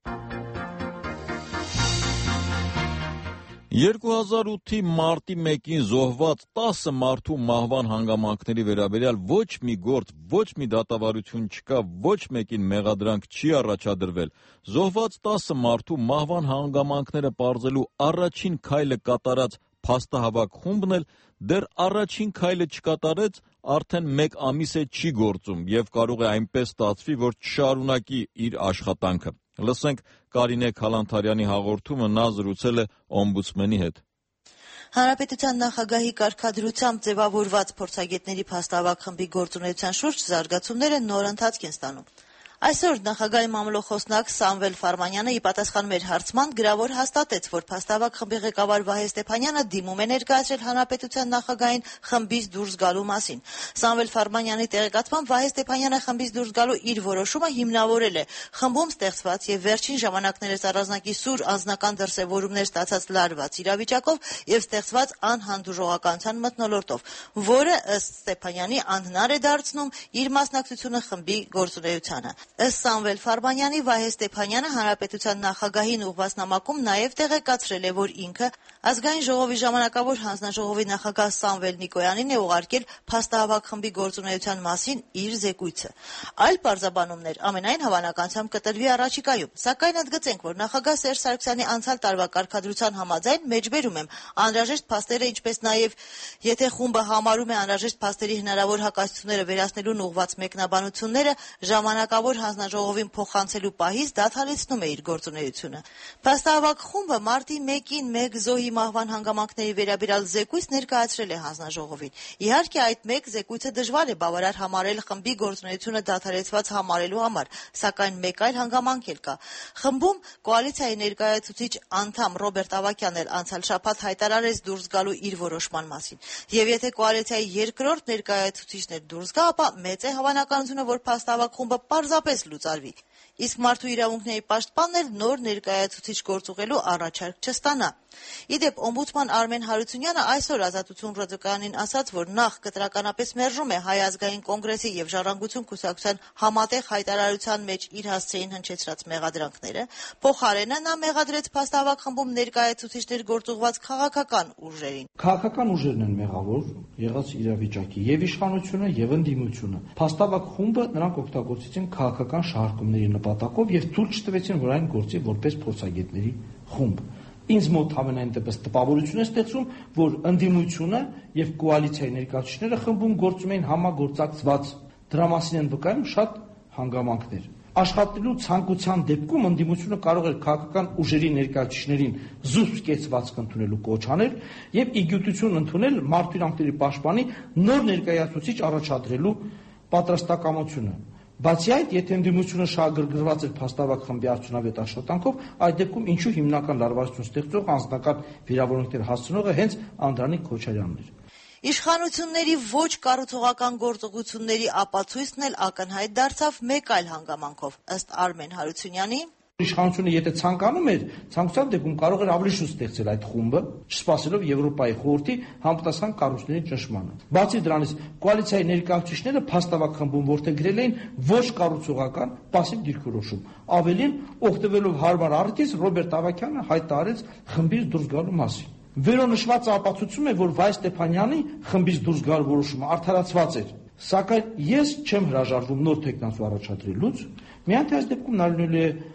երկու հազար ութի մարտի մեկին զոհված տասը մարդու մահվան հանգամանքների վերաբերյալ ոչ մի գործ, ոչ մի դատավարություն չկա, ոչ մեկին մեղադրանք չի առաջադրվել։ Զոհված տասը մարդու մահվան հանգամանքները պարզելու առաջին քայլը կատարած փաստահավաք խումբն էլ դեռ առաջին քայլը չկատարեց, արդեն մեկ ամիս է չի գործում եւ կարող է այնպես ստացվի, որ չշարունակի իր աշխատանքը։ Լսենք Կարինե Քալանթարյանի հաղորդումը, նա զրուցել է օմբուդսմենի հետ։ Հանրապետության նախագահի կարգադրությամբ ձևավորված փորձագետների փաստահավաք խմբի գործունեության շուրջ զարգացումները նոր ընթացք են ստանում։ Այսօր նախագահի մամլոխոսնակ Սամվել Ֆարմանյանը ի պատասխան մեր հարցման գրավոր հաստատեց, որ փաստահավաք խմբի ղեկավար Վահե Ստեփանյանը դիմում է ներկայացրել հանրապետության նախագահին խմբից դուրս գալու մասին։ Սամվել Ֆարմանյանի տեղեկացմամբ Վահե Ստեփանյանը խմբից դուրս գալու իր որոշումը հիմնավորել է խմբում ստեղծված եւ վերջին ժամանակներս առանձնակի սուր անձնական դրսեւորումներ ստացած լարված իրավիճակով եւ ստեղծված անհանդուրժողականության մթնոլորտով, որը ըստ Ստեփանյանի անհնար է դարձնում իր մասնակցությունը խմբի գործունեությանը։ Ըստ Սամվել Ֆարմանյանի, Վահե Ստեփանյանը հանրապետության նախագահին ուղղված նամակում նաև տեղեկացրել է, որ ինքը ազգային ժողովի ժամանակավոր հանձնաժողովի նախագահ Սամվել Նիկոյանին է ուղարկել փաստահավաք խմբի գործունեության մասին իր զեկույցը։ Այլ պարզաբանումներ ամենայն հավանականությամբ կտրվի առաջիկայում, սակայն ընդգծենք, որ նախագահ Սերժ Սարգսյանի անցյալ տարվա կարգադրության համաձայն մեջբերում եմ անհրաժեշտ փաստերը, ինչպես նաև եթե խումբը համարում է անհրաժեշտ փաստերի հնարավոր հակասությունները վերացնելուն ուղղված մեկնաբանությունները ժամանակավոր հանձնաժողովին փոխանցելու պահից դադարեցնում է իր գործունեությունը։ Փաստահավաք խումբը մարտի մեկին մեկ զոհի մահվան հանգամանքների վերաբերյալ զեկույց ներկայացրել է հանձնաժողովին։ Իհարկե, այդ մեկ զեկույցը դժվար է բավարար համարել խմբի գործունեությունը դադարեցված համարելու համար, սակայն մեկ այլ հանգամանք էլ կա։ Խմբում կոալիցիայի ներկայացուցիչ անդամ Ռոբերտ Ավագյանն էլ անցյալ շաբաթ հայտարարեց դուրս գալու իր որոշման մասին։ Եվ եթե կոալիցիայի երկրորդ ներկայացուցիչն էլ դուրս գա, ապա մեծ է հավանականությունը, որ փաստահավաք խումբը պարզապես լուծարվի, իսկ մարդու իրավունքների պաշտպանն էլ նոր ներկայացուցիչ գործուղելու առաջարկ չստանա։ Իդեպ օմբուդսման Արմեն Հարությունյանը այսօր Ազատություն ռադիոկայանին ասաց, որ նախ կտրականապես մերժում է Հայ ազգային կոնգրեսի եւ Ժառանգություն կուսակցության համատեղ հայտարարության մեջ իր հասցեին հնչեցրած մեղադրանքները, փոխարենը նա մեղադրեց փաստահավաք խմբում ներկայացուցիչներ գործուղված քաղաքական ուժերին։ Քաղաքական ուժերն են մեղավոր եղած իրավիճակի եւ իշխանությունը եւ ընդդիմությունը։ Փաստահավաք խումբը նրանք օգտագործեցին քաղաքական շահարկումների նպատակով եւ թույլ չտվեցին, որ այն գործի որպես փորձագետների խումբ։ Ինձ մոտ ամենայն դեպս տպավորություն է ստեղծում, որ ընդդիմությունը եւ կոալիցիայի ներկայացուցիչները խմբում գործում էին համագործակցված։ Դրա մասին են վկայում շատ հանգամանքներ։ Աշխատելու ցանկության դեպքում ընդդիմությունը կարող էր քաղաքական ուժերի ներկայացուցիչներին զուսպ կեցվածք ընդունելու կոչ անել եւ իգյութություն ընդունել մարդու իրավունքների պաշտպանի նոր ներկայացուցիչ առաջադրելու պատրաստակամությունը։ Բացի այդ, եթե ընդդիմությունը շահագրգռված էր փաստահավաք խմբի արդյունավետ աշխատանքով, այդ դեպքում ինչու հիմնական լարվածություն ստեղծող անձնական վիրավորանքներ հասցնողը հենց Անդրանիկ Քոչարյանն էր։ Իշխանությունների ոչ կառուցողական գործողությունների ապացույցն էլ ակնհայտ դարձավ մեկ այլ հանգամանքով, ըստ Արմեն Հարությունյանի։ Իշխանությունը եթե ցանկանում էր, ցանկության դեպքում կարող էր ավելի շուտ ստեղծել այդ խումբը, չսպասելով Եվրոպայի խորհրդի համապատասխան կառույցների ճնշմանը։ Բացի դրանից, կոալիցիայի ներկայացուցիչները փաստավակ խմբում որդեգրել էին ոչ կառուցողական պասիվ դիրքորոշում։ Ավելին, օգտվելով հարմար առիթից Ռոբերտ Ավագյանը հայտարարեց խմբից դուրս գալու մասին։ Վերոնշվածը ապացուցում է, որ Վահե Ստեփանյանի խմբից դուրս գալու որոշումը արդարացված էր, սակայն ես չեմ հրաժարվում նոր թեկնածու առաջադրելուց, միայն թե այս դեպքում նա լինելու է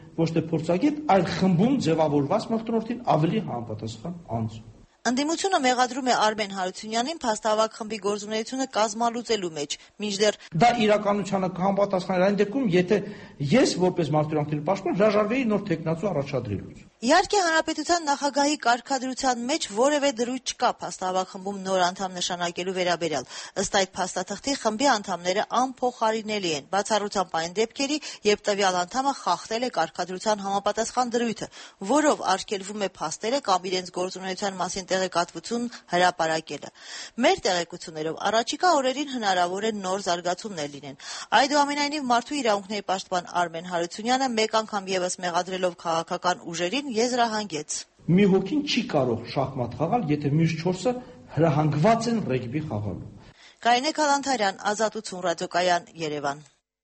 ոչ թե փորձագետ, այլ խմբում ձևավորված մթնոլորտին ավելի համապատասխան անձ։ Ընդդիմությունը մեղադրում է Արմեն Հարությունյանին փաստավակ խմբի գործունեությունը կազմալուծելու մեջ, մինչդեռ դա իրականությանը կհամապատասխաներ այն դեպքում, եթե ես որպես մարդու պաշտպան հրաժարվեի նոր տեխնացու առաջադրելուց։ Իհարկե, հանրապետության նախագահի կարգադրության մեջ որևէ դրույթ չկա փաստավակ խմբում նոր անդամ նշանակելու վերաբերյալ։ Ըստ այդ փաստաթղթի խմբի անդամները անփոխարինելի են, բացառությամբ այն դեպքերի, երբ տվյալ անդամը խախտել է կարգադրության համապատասխան դրույթը, որով արգելվում է փաստերը կամ իրենց գործունեության մասին տեղեկատվություն հրապարակելը։ Մեր տեղեկություններով առաջիկա օրերին հնարավոր է նոր զարգացումներ լինեն։ Այդուամենայնիվ, մարդու իրավունքների պաշտպան Արմեն Հարությունյանը մեկ անգամ ևս մեղադրելով քաղաքական ուժերին եզրահանգեց. Մի հոգին չի կարող շախմատ խաղալ, եթե մյուս չորսը հրահանգված են ռեգբի խաղալու։ Կարինե Քալանթարյան, Ազատություն ռադիոկայան, Երևան։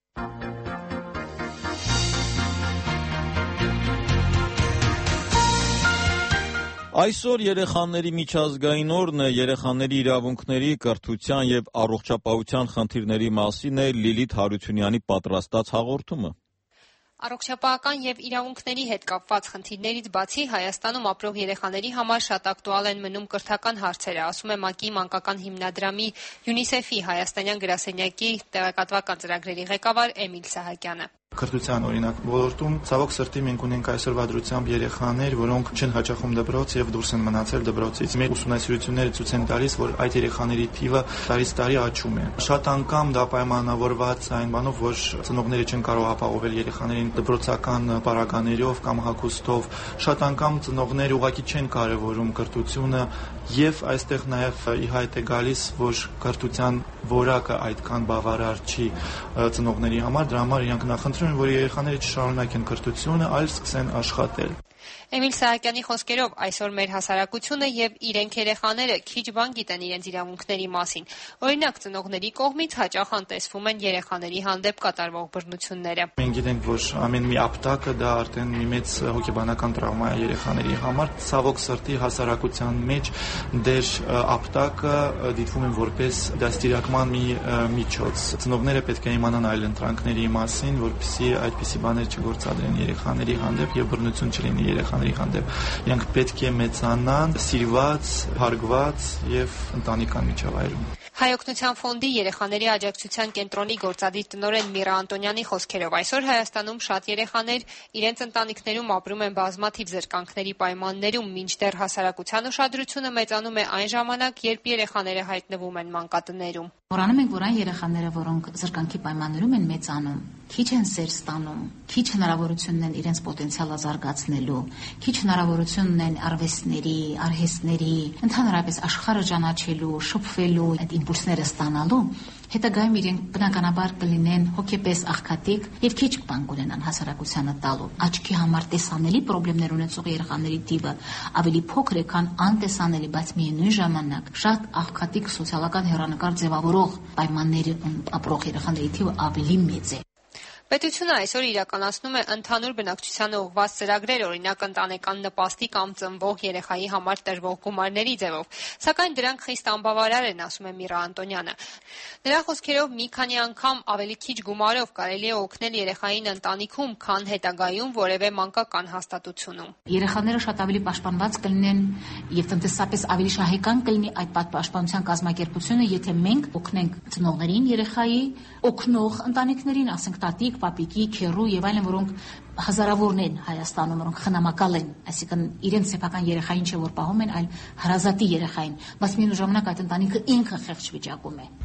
Այսօր երեխաների միջազգային օրն է, երեխաների իրավունքների, կրթության եւ առողջապահության խնդիրների մասին է Լիլիթ Հարությունյանի պատրաստած հաղորդումը։ Առողջապահական եւ իրավունքների հետ կապված խնդիրներից բացի Հայաստանում ապրող երեխաների համար շատ ակտուալ են մնում կրթական հարցերը, ասում է ՄԱԿ-ի մանկական հիմնադրամի ՅՈՒՆԻՍԵՖ-ի հայաստանյան գրասենյակի տեղեկատվական ծրագրերի ղեկավար Էմիլ Սահակյանը։ Կրթության օրինակ ոլորտում ցավոք սրտի մենք ունենք այսօրվա դրությամբ երեխաներ, որոնք չեն հաճախում դպրոց եւ դուրս են մնացել դպրոցից։ Մեր ուսումնասիրությունները ցույց են տալիս, որ այդ երեխաների թիվը տարից տարի աճում է։ Շատ անգամ դա պայմանավորված այն բանով, որ ծնողները չեն կարող ապահովել երեխաներին դպրոցական պարագաներով կամ հագուստով։ Շատ անգամ ծնողները ուղղակի չեն կարևորում կրթությունը եւ այստեղ նաեւ ի հայտ է գալիս, որ կրթության որակը այդքան բավարար չի ծնողների համար, դրա համար իրանք նախընտրում են, որ երեխաները չշարունակեն կրթությունը, այլ սկսեն աշխատել։ Էմիլ Սահակյանի խոսքերով այսօր մեր հասարակությունը եւ իրենք երեխաները քիչ բան գիտեն իրենց իրավունքների մասին։ Օրինակ, ծնողների կողմից հաճախ անտեսվում են երեխաների հանդեպ կատարվող բռնությունները։ Մենք գիտենք, որ ամեն մի ապտակը դա արդեն մի մեծ հոգեբանական տրավմա է երեխաների համար։ Ցավոք սրտի հասարակության մեջ դեր ապտակը դիտվում են որպես դաստիարակման մի միջոց։ Ծնողները պետք է իմանան այլ ընտրանքների մասին, որպեսզի այդպիսի բաներ չգործադրեն երեխաների հանդեպ եւ բռնություն չլինի երեխաների հանդեպ։ Իրանք պետք է մեծանան, սիրված, հարգված եւ ընտանեկան միջավայրում։ Հայօգնության ֆոնդի երեխաների աջակցության կենտրոնի գործադիր տնօրեն Միրա Անտոնյանի խոսքերով այսօր Հայաստանում շատ երեխաներ իրենց ընտանիքներում ապրում են բազմաթիվ զրկանքների պայմաններում, մինչդեռ հասարակության ուշադրությունը մեծանում է այն ժամանակ, երբ երեխաները հայտնվում են մանկատներում։ Մոռանում ենք, որ այն երեխաները, որոնք զրկանքի պայմաններում են մեծանում, քիչ են սեր ստանում, քիչ հնարավորություն ունեն իրենց պոտենցիալը զարգացնելու, քիչ հնարավորություն ունեն արվեստների, արհեստների, ընդհանրապես աշխարհը ճանաչելու, շփվելու, այդ իմպուլսները ստանալու, հետագայում իրենք բնականաբար կլինեն հոգեպես աղքատիկ եւ քիչ բան կունենան հասարակությանը տալու։ Աչքի համար տեսանելի խնդիրներ ունեցող երեխաների թիվը ավելի փոքր է, քան անտեսանելի, բայց միևնույն ժամանակ շատ աղքատիկ սոցիալական հեռանկար ձևավորող պայմանների ապրող երեխաների թիվը ավելի մեծ է։ Պետությունը այսօր իրականացնում է ընդհանուր բնակչությանը ուղղված ծրագրեր, օրինակ ընտանեկան նպաստի կամ ծնվող երեխայի համար տրվող գումարների ձևով, սակայն դրանք խիստ անբավարար են, ասում է Միրա Անտոնյանը։ Նրա խոսքերով մի քանի անգամ ավելի քիչ գումարով կարելի է օգնել երեխային ընտանիքում, քան հետագայում որևէ մանկական հաստատությունում։ Երեխաները շատ ավելի պաշտպանված կլինեն եւ տնտեսապես ավելի շահեկան կլինի այդ պաշտպանության կազմակերպությունը, եթե մենք օգնենք ծնողներին երեխայի, օգնող ընտանիքներին, ասենք տատիկ, պապիկի, քեռու եւ այլն, որոնք հազարավորն են Հայաստանում, որոնք խնամակալ են, այսինքն իրենց սեփական երեխային չէ որ պահում են, այլ հարազատի երեխային, բայց միևնույն ժամանակ այդ ընտանիքը ինքը խեղճ վիճակում է։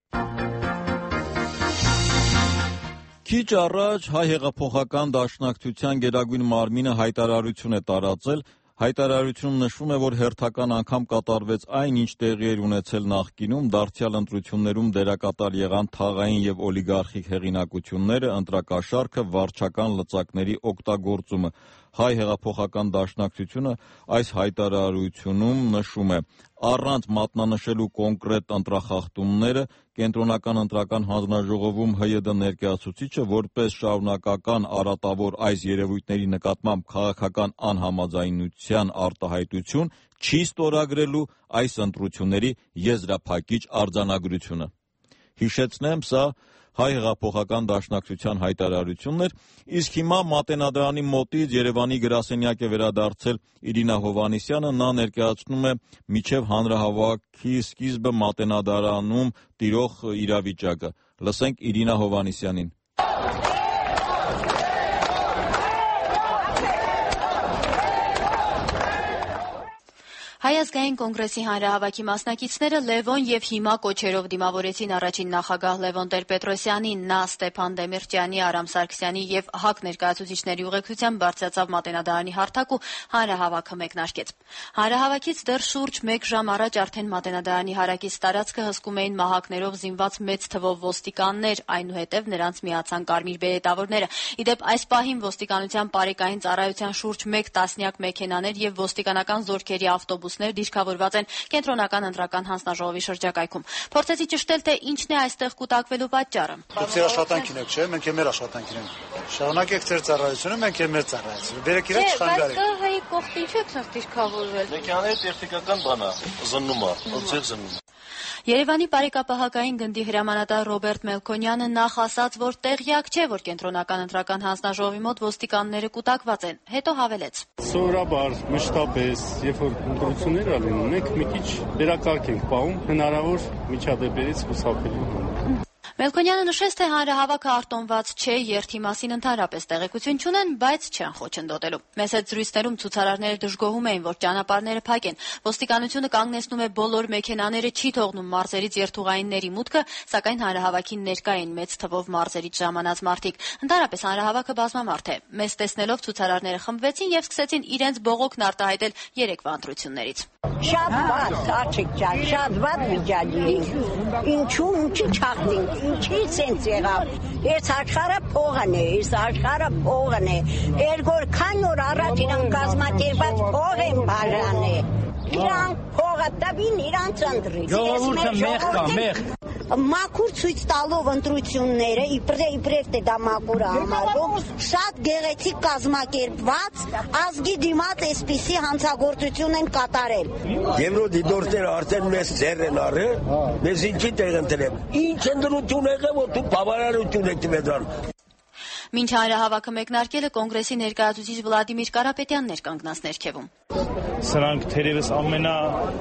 Քիչ առաջ Հայ հեղափոխական դաշնակցության գերագույն մարմինը հայտարարություն է տարածել։ Հայտարարությունում նշվում է, որ հերթական անգամ կատարվեց այն, ինչ տեղի էր ունեցել նախկինում, դարձյալ ընտրություններում դերակատար եղան թաղային եւ օլիգարխիկ հեղինակությունները, ընտրակաշառքը, վարչական լծակների օգտագործումը։ Հայ հեղափոխական դաշնակցությունը այս հայտարարությունում նշում է. առանց մատնանշելու կոնկրետ ընտրախախտումները, Կենտրոնական ընտրական հանձնաժողովում ՀՅԴ ներկայացուցիչը որպես շարունակական արատավոր այս երևույթների նկատմամբ քաղաքական անհամաձայնության արտահայտություն չի ստորագրելու այս ընտրությունների եզրափակիչ արձանագրությունը։ Հիշեցնեմ, սա Հայ հեղափոխական դաշնակցության հայտարարությունն էր, իսկ հիմա Մատենադարանի մոտից Երևանի գրասենյակ է վերադարձել Իրինա Հովհաննիսյանը, նա ներկայացնում է մինչև հանրահավաքի սկիզբը Մատենադարանում տիրող իրավիճակը։ Լսենք Իրինա Հովհաննիսյանին։ Հայ ազգային կոնգրեսի հանրահավաքի մասնակիցները Լևոն եւ հիմա կոչերով դիմավորեցին առաջին նախագահ Լևոն Տեր-Պետրոսյանին, նա Ստեփան Դեմիրճյանի, Արամ Սարգսյանի եւ ՀԱԿ ներկայացուցիչների ուղեկցությամբ բարձրացավ Մատենադարանի հարթակ ու հանրահավաքը մեկնարկեց։ Հանրահավաքից դեռ շուրջ մեկ ժամ առաջ արդեն Մատենադարանի հարակից տարածքը հսկում էին մահակներով զինված մեծ թվով ոստիկաններ, այնուհետև նրանց միացան կարմիր բերետավորները։ Իդեպ այս պահին ոստիկանության բարեկային ծառայության շուրջ մեկ տասնյակ մեքենաներ եւ ոստիկանական զորքերի ավտոբուս դիրքավորված են կենտրոնական ընտրական հանձնաժողովի շրջակայքում։ Փորձեցի ճշտել, թե ինչն է այստեղ կուտակվելու պատճառը։ Դուք ձեր աշխատանքին եք, չէ՞, մենք մեր աշխատանքին ենք։ Շարունակեք ձեր ծառայությունը, մենք մեր ծառայությունը։ Բերեք իրաք չխանգարեք։ Բայց հայի կողքին չէ՞ ցած դիրքավորվել։ Մեքենաների տեխնիկական բան է, զննում է, ոնց զննում։ Երևանի բարեկապահակային գնդի հրամանատար Ռոբերտ Մելքոնյանը նախ ասաց, որ տեղյակ չէ, որ կենտրոնական ընտրական հանձնաժողովի մոտ ոստիկանները կուտակված են, հետո հավելեց. Սովորաբար մշտապես, երբ որ ընտրություններ ա լինում, մենք մի քիչ վերակարգ ենք պահում հնարավոր միջադեպերից խուսափելու համար։ Մելքոնյանը նշեց, թե հանրահավաքը արտոնված չէ, երթի մասին ընդհանրապես տեղեկություն չունեն, բայց չեն խոչընդոտելու։ Մեծ հետ զրույցներում ցուցարարները դժգոհում էին, որ ճանապարհները փակ են։ Ոստիկանությունը կանգնեցնում է բոլոր մեքենաները, չի թողնում մարզերից երթուղայինների մուտքը, սակայն հանրահավաքին ներկա էին մեծ թվով մարզերից ժամանած մարդիկ։ Ընդհանրապես հանրահավաքը բազմամարդ է։ Մեզ տեսնելով ցուցարարները խմբվեցին եւ սկսեցին իրենց բողոքն արտահայտել երեկվա ընտրություններից։ Շատ վատ, Արտիկ ջան, շատ վատ վիճակի։ Ինչու ինչի չախտին, ինչի սենց եղավ։ Այս աշխարհը փողն է, այս աշխարհը փողն է։ Երգոր քան օր առաջ իրան կազմակերպած փող են բաժանել։ Իրան փողը տվին, իրանց ընտրի։ Ժողովուրդը մեղ կա, մեղ։ Մաքուր ցույց տալով ընտրությունները, իբրե իբրև թե դա մաքուր համարվում, շատ գեղեցիկ կազմակերպված, ազգի դիմաց այսպիսի հանցագործություն են կատարել։ Եվրոդի դորտերը արդեն մեզ ձեռ են առել, մեզ ինչի տեղ ընտրել։ Ինչ ընտրություն եղավ, որ դու բավարարություն եք տվել։ Մինչ հանրահավաքը մեկնարկելը կոնգրեսի ներկայացուցիչ Վլադիմիր Կարապետյանն էր կանգնած ներքևում։ Սրանք թերևս ամենա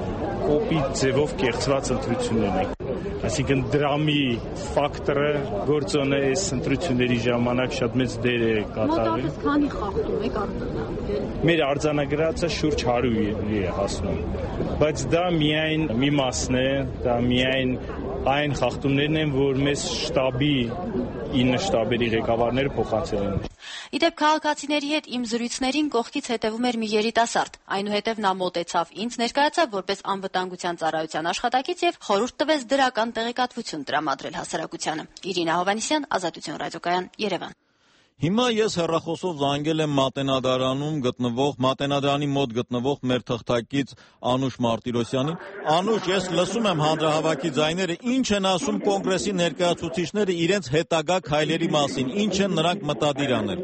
կոպիտ ձևով կեղծված ընտրություններն են։ Այսինքն դրամի ֆակտորը գործոնը այս ընտրությունների ժամանակ շատ մեծ դեր է կատարել։ Մոտավորապես քանի խախտում եք արձանագրել։ Մեր արձանագրածը շուրջ հարյուր է հասնում, բայց դա միայն մի մասն է, դա միայն այն խախտումներն են, որ մեզ շտաբի ինը շտաբերի ղեկավարները փոխանցել են։ Իդեպ քաղաքացիների հետ իմ զրույցներին կողքից հետևում էր մի երիտասարդ, այնուհետև նա մոտեցավ ինձ, ներկայացավ որպես անվտանգության ծառայության աշխատակից եւ խորհուրդ տվեց դրական տեղեկատվություն տրամադրել հասարակությանը։ Իրինա Հովհաննիսյան, Ազատություն ռադիոկայան, Երևան։ Հիմա ես հեռախոսով զանգել եմ Մատենադարանում գտնվող, Մատենադարանի մոտ գտնվող մեր թղթակից Անուշ Մարտիրոսյանին։ Անուշ, ես լսում եմ հանրահավաքի ձայները, ինչ են ասում կոնգրեսի ներկայացուցիչները իրենց հետագա քայլերի մասին, ինչ են նրանք մտադիր անել։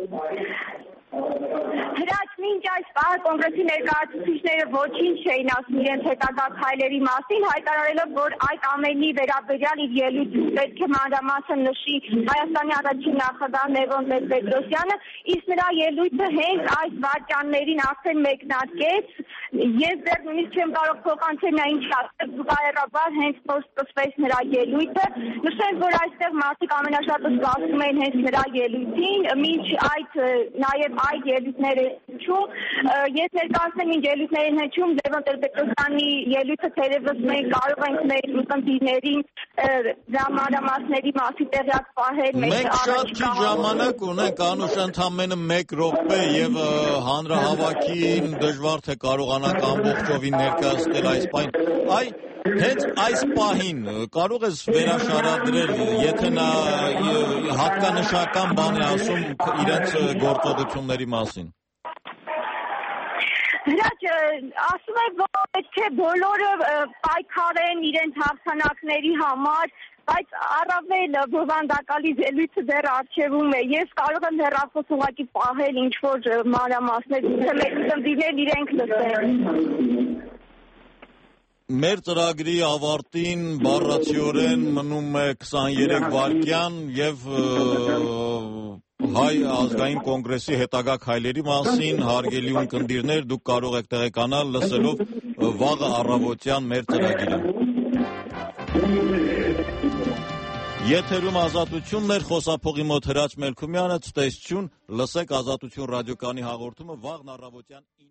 Մինչ այս պահը կոնգրեսի ներկայացուցիչները ոչինչ չէին ասում իրենց հետագա քայլերի մասին, հայտարարելով, որ այդ ամենի վերաբերյալ իր ելույթում պետք է մանրամասն նշի Հայաստանի առաջին նախագահ Լևոն Տեր-Պետրոսյանը, իսկ նրա ելույթը հենց այս վարքյաններին արդեն մեկնարկեց։ Ես դեռ նույնիսկ չեմ կարող փոխանցել նա ինչ ասել, զուգահեռաբար հենց որ սկսվեց նրա ելույթը, նշեմ, որ այստեղ մարդիկ ամենաշատը սպասում են հենց նրա ելույթին, մինչ այդ նաև այդ ելույթները Ես ներկայացնեմ ինչ ելույթներին հնչում Լևոն Տեր-Պետրոսյանի ելույթը թերևս մենք կարող ենք մեր ուղդիրներին ժամանակների մասի տեղյակ պահել։ Մենք շատ քիչ ժամանակ ունենք, Անուշ, ընդամենը մեկ րոպե եւ հանրահավաքին դժվար թե կարողանանք ամբողջովին ներկայացնել այս պահին։ Այ հենց այս պահին կարող ես վերաշարադրել, եթե նա հատկանշական բան է ասում իրենց գործողությունների մասին։ Հրաչ, ասում եք, որ պետք է բոլորը պայքարեն իրենց հաղթանակների համար, բայց առավել բովանդակալի ելույթը դեռ առջևում է։ Ես կարող եմ հեռախոս ուղղակի պահել ինչ-որ մանրամասներ, թե մեր ծննդիրներն իրենք լսեն։ Մեր ծրագրի ավարտին բառացիորեն մնում է քսաներեք վայրկյան եւ Հայ ազգային կոնգրեսի հետագա քայլերի մասին հարգելի ունկնդիրներ դուք կարող եք տեղեկանալ լսելով վաղը առավոտյան մեր ծրագիրը։ Եթերում Ազատությունն էր, խոսափողի մոտ Հրաչ Մելքումյանը, ցտեսություն, լսեք Ազատություն ռադիոկայանի հաղորդումը վաղն առավոտյան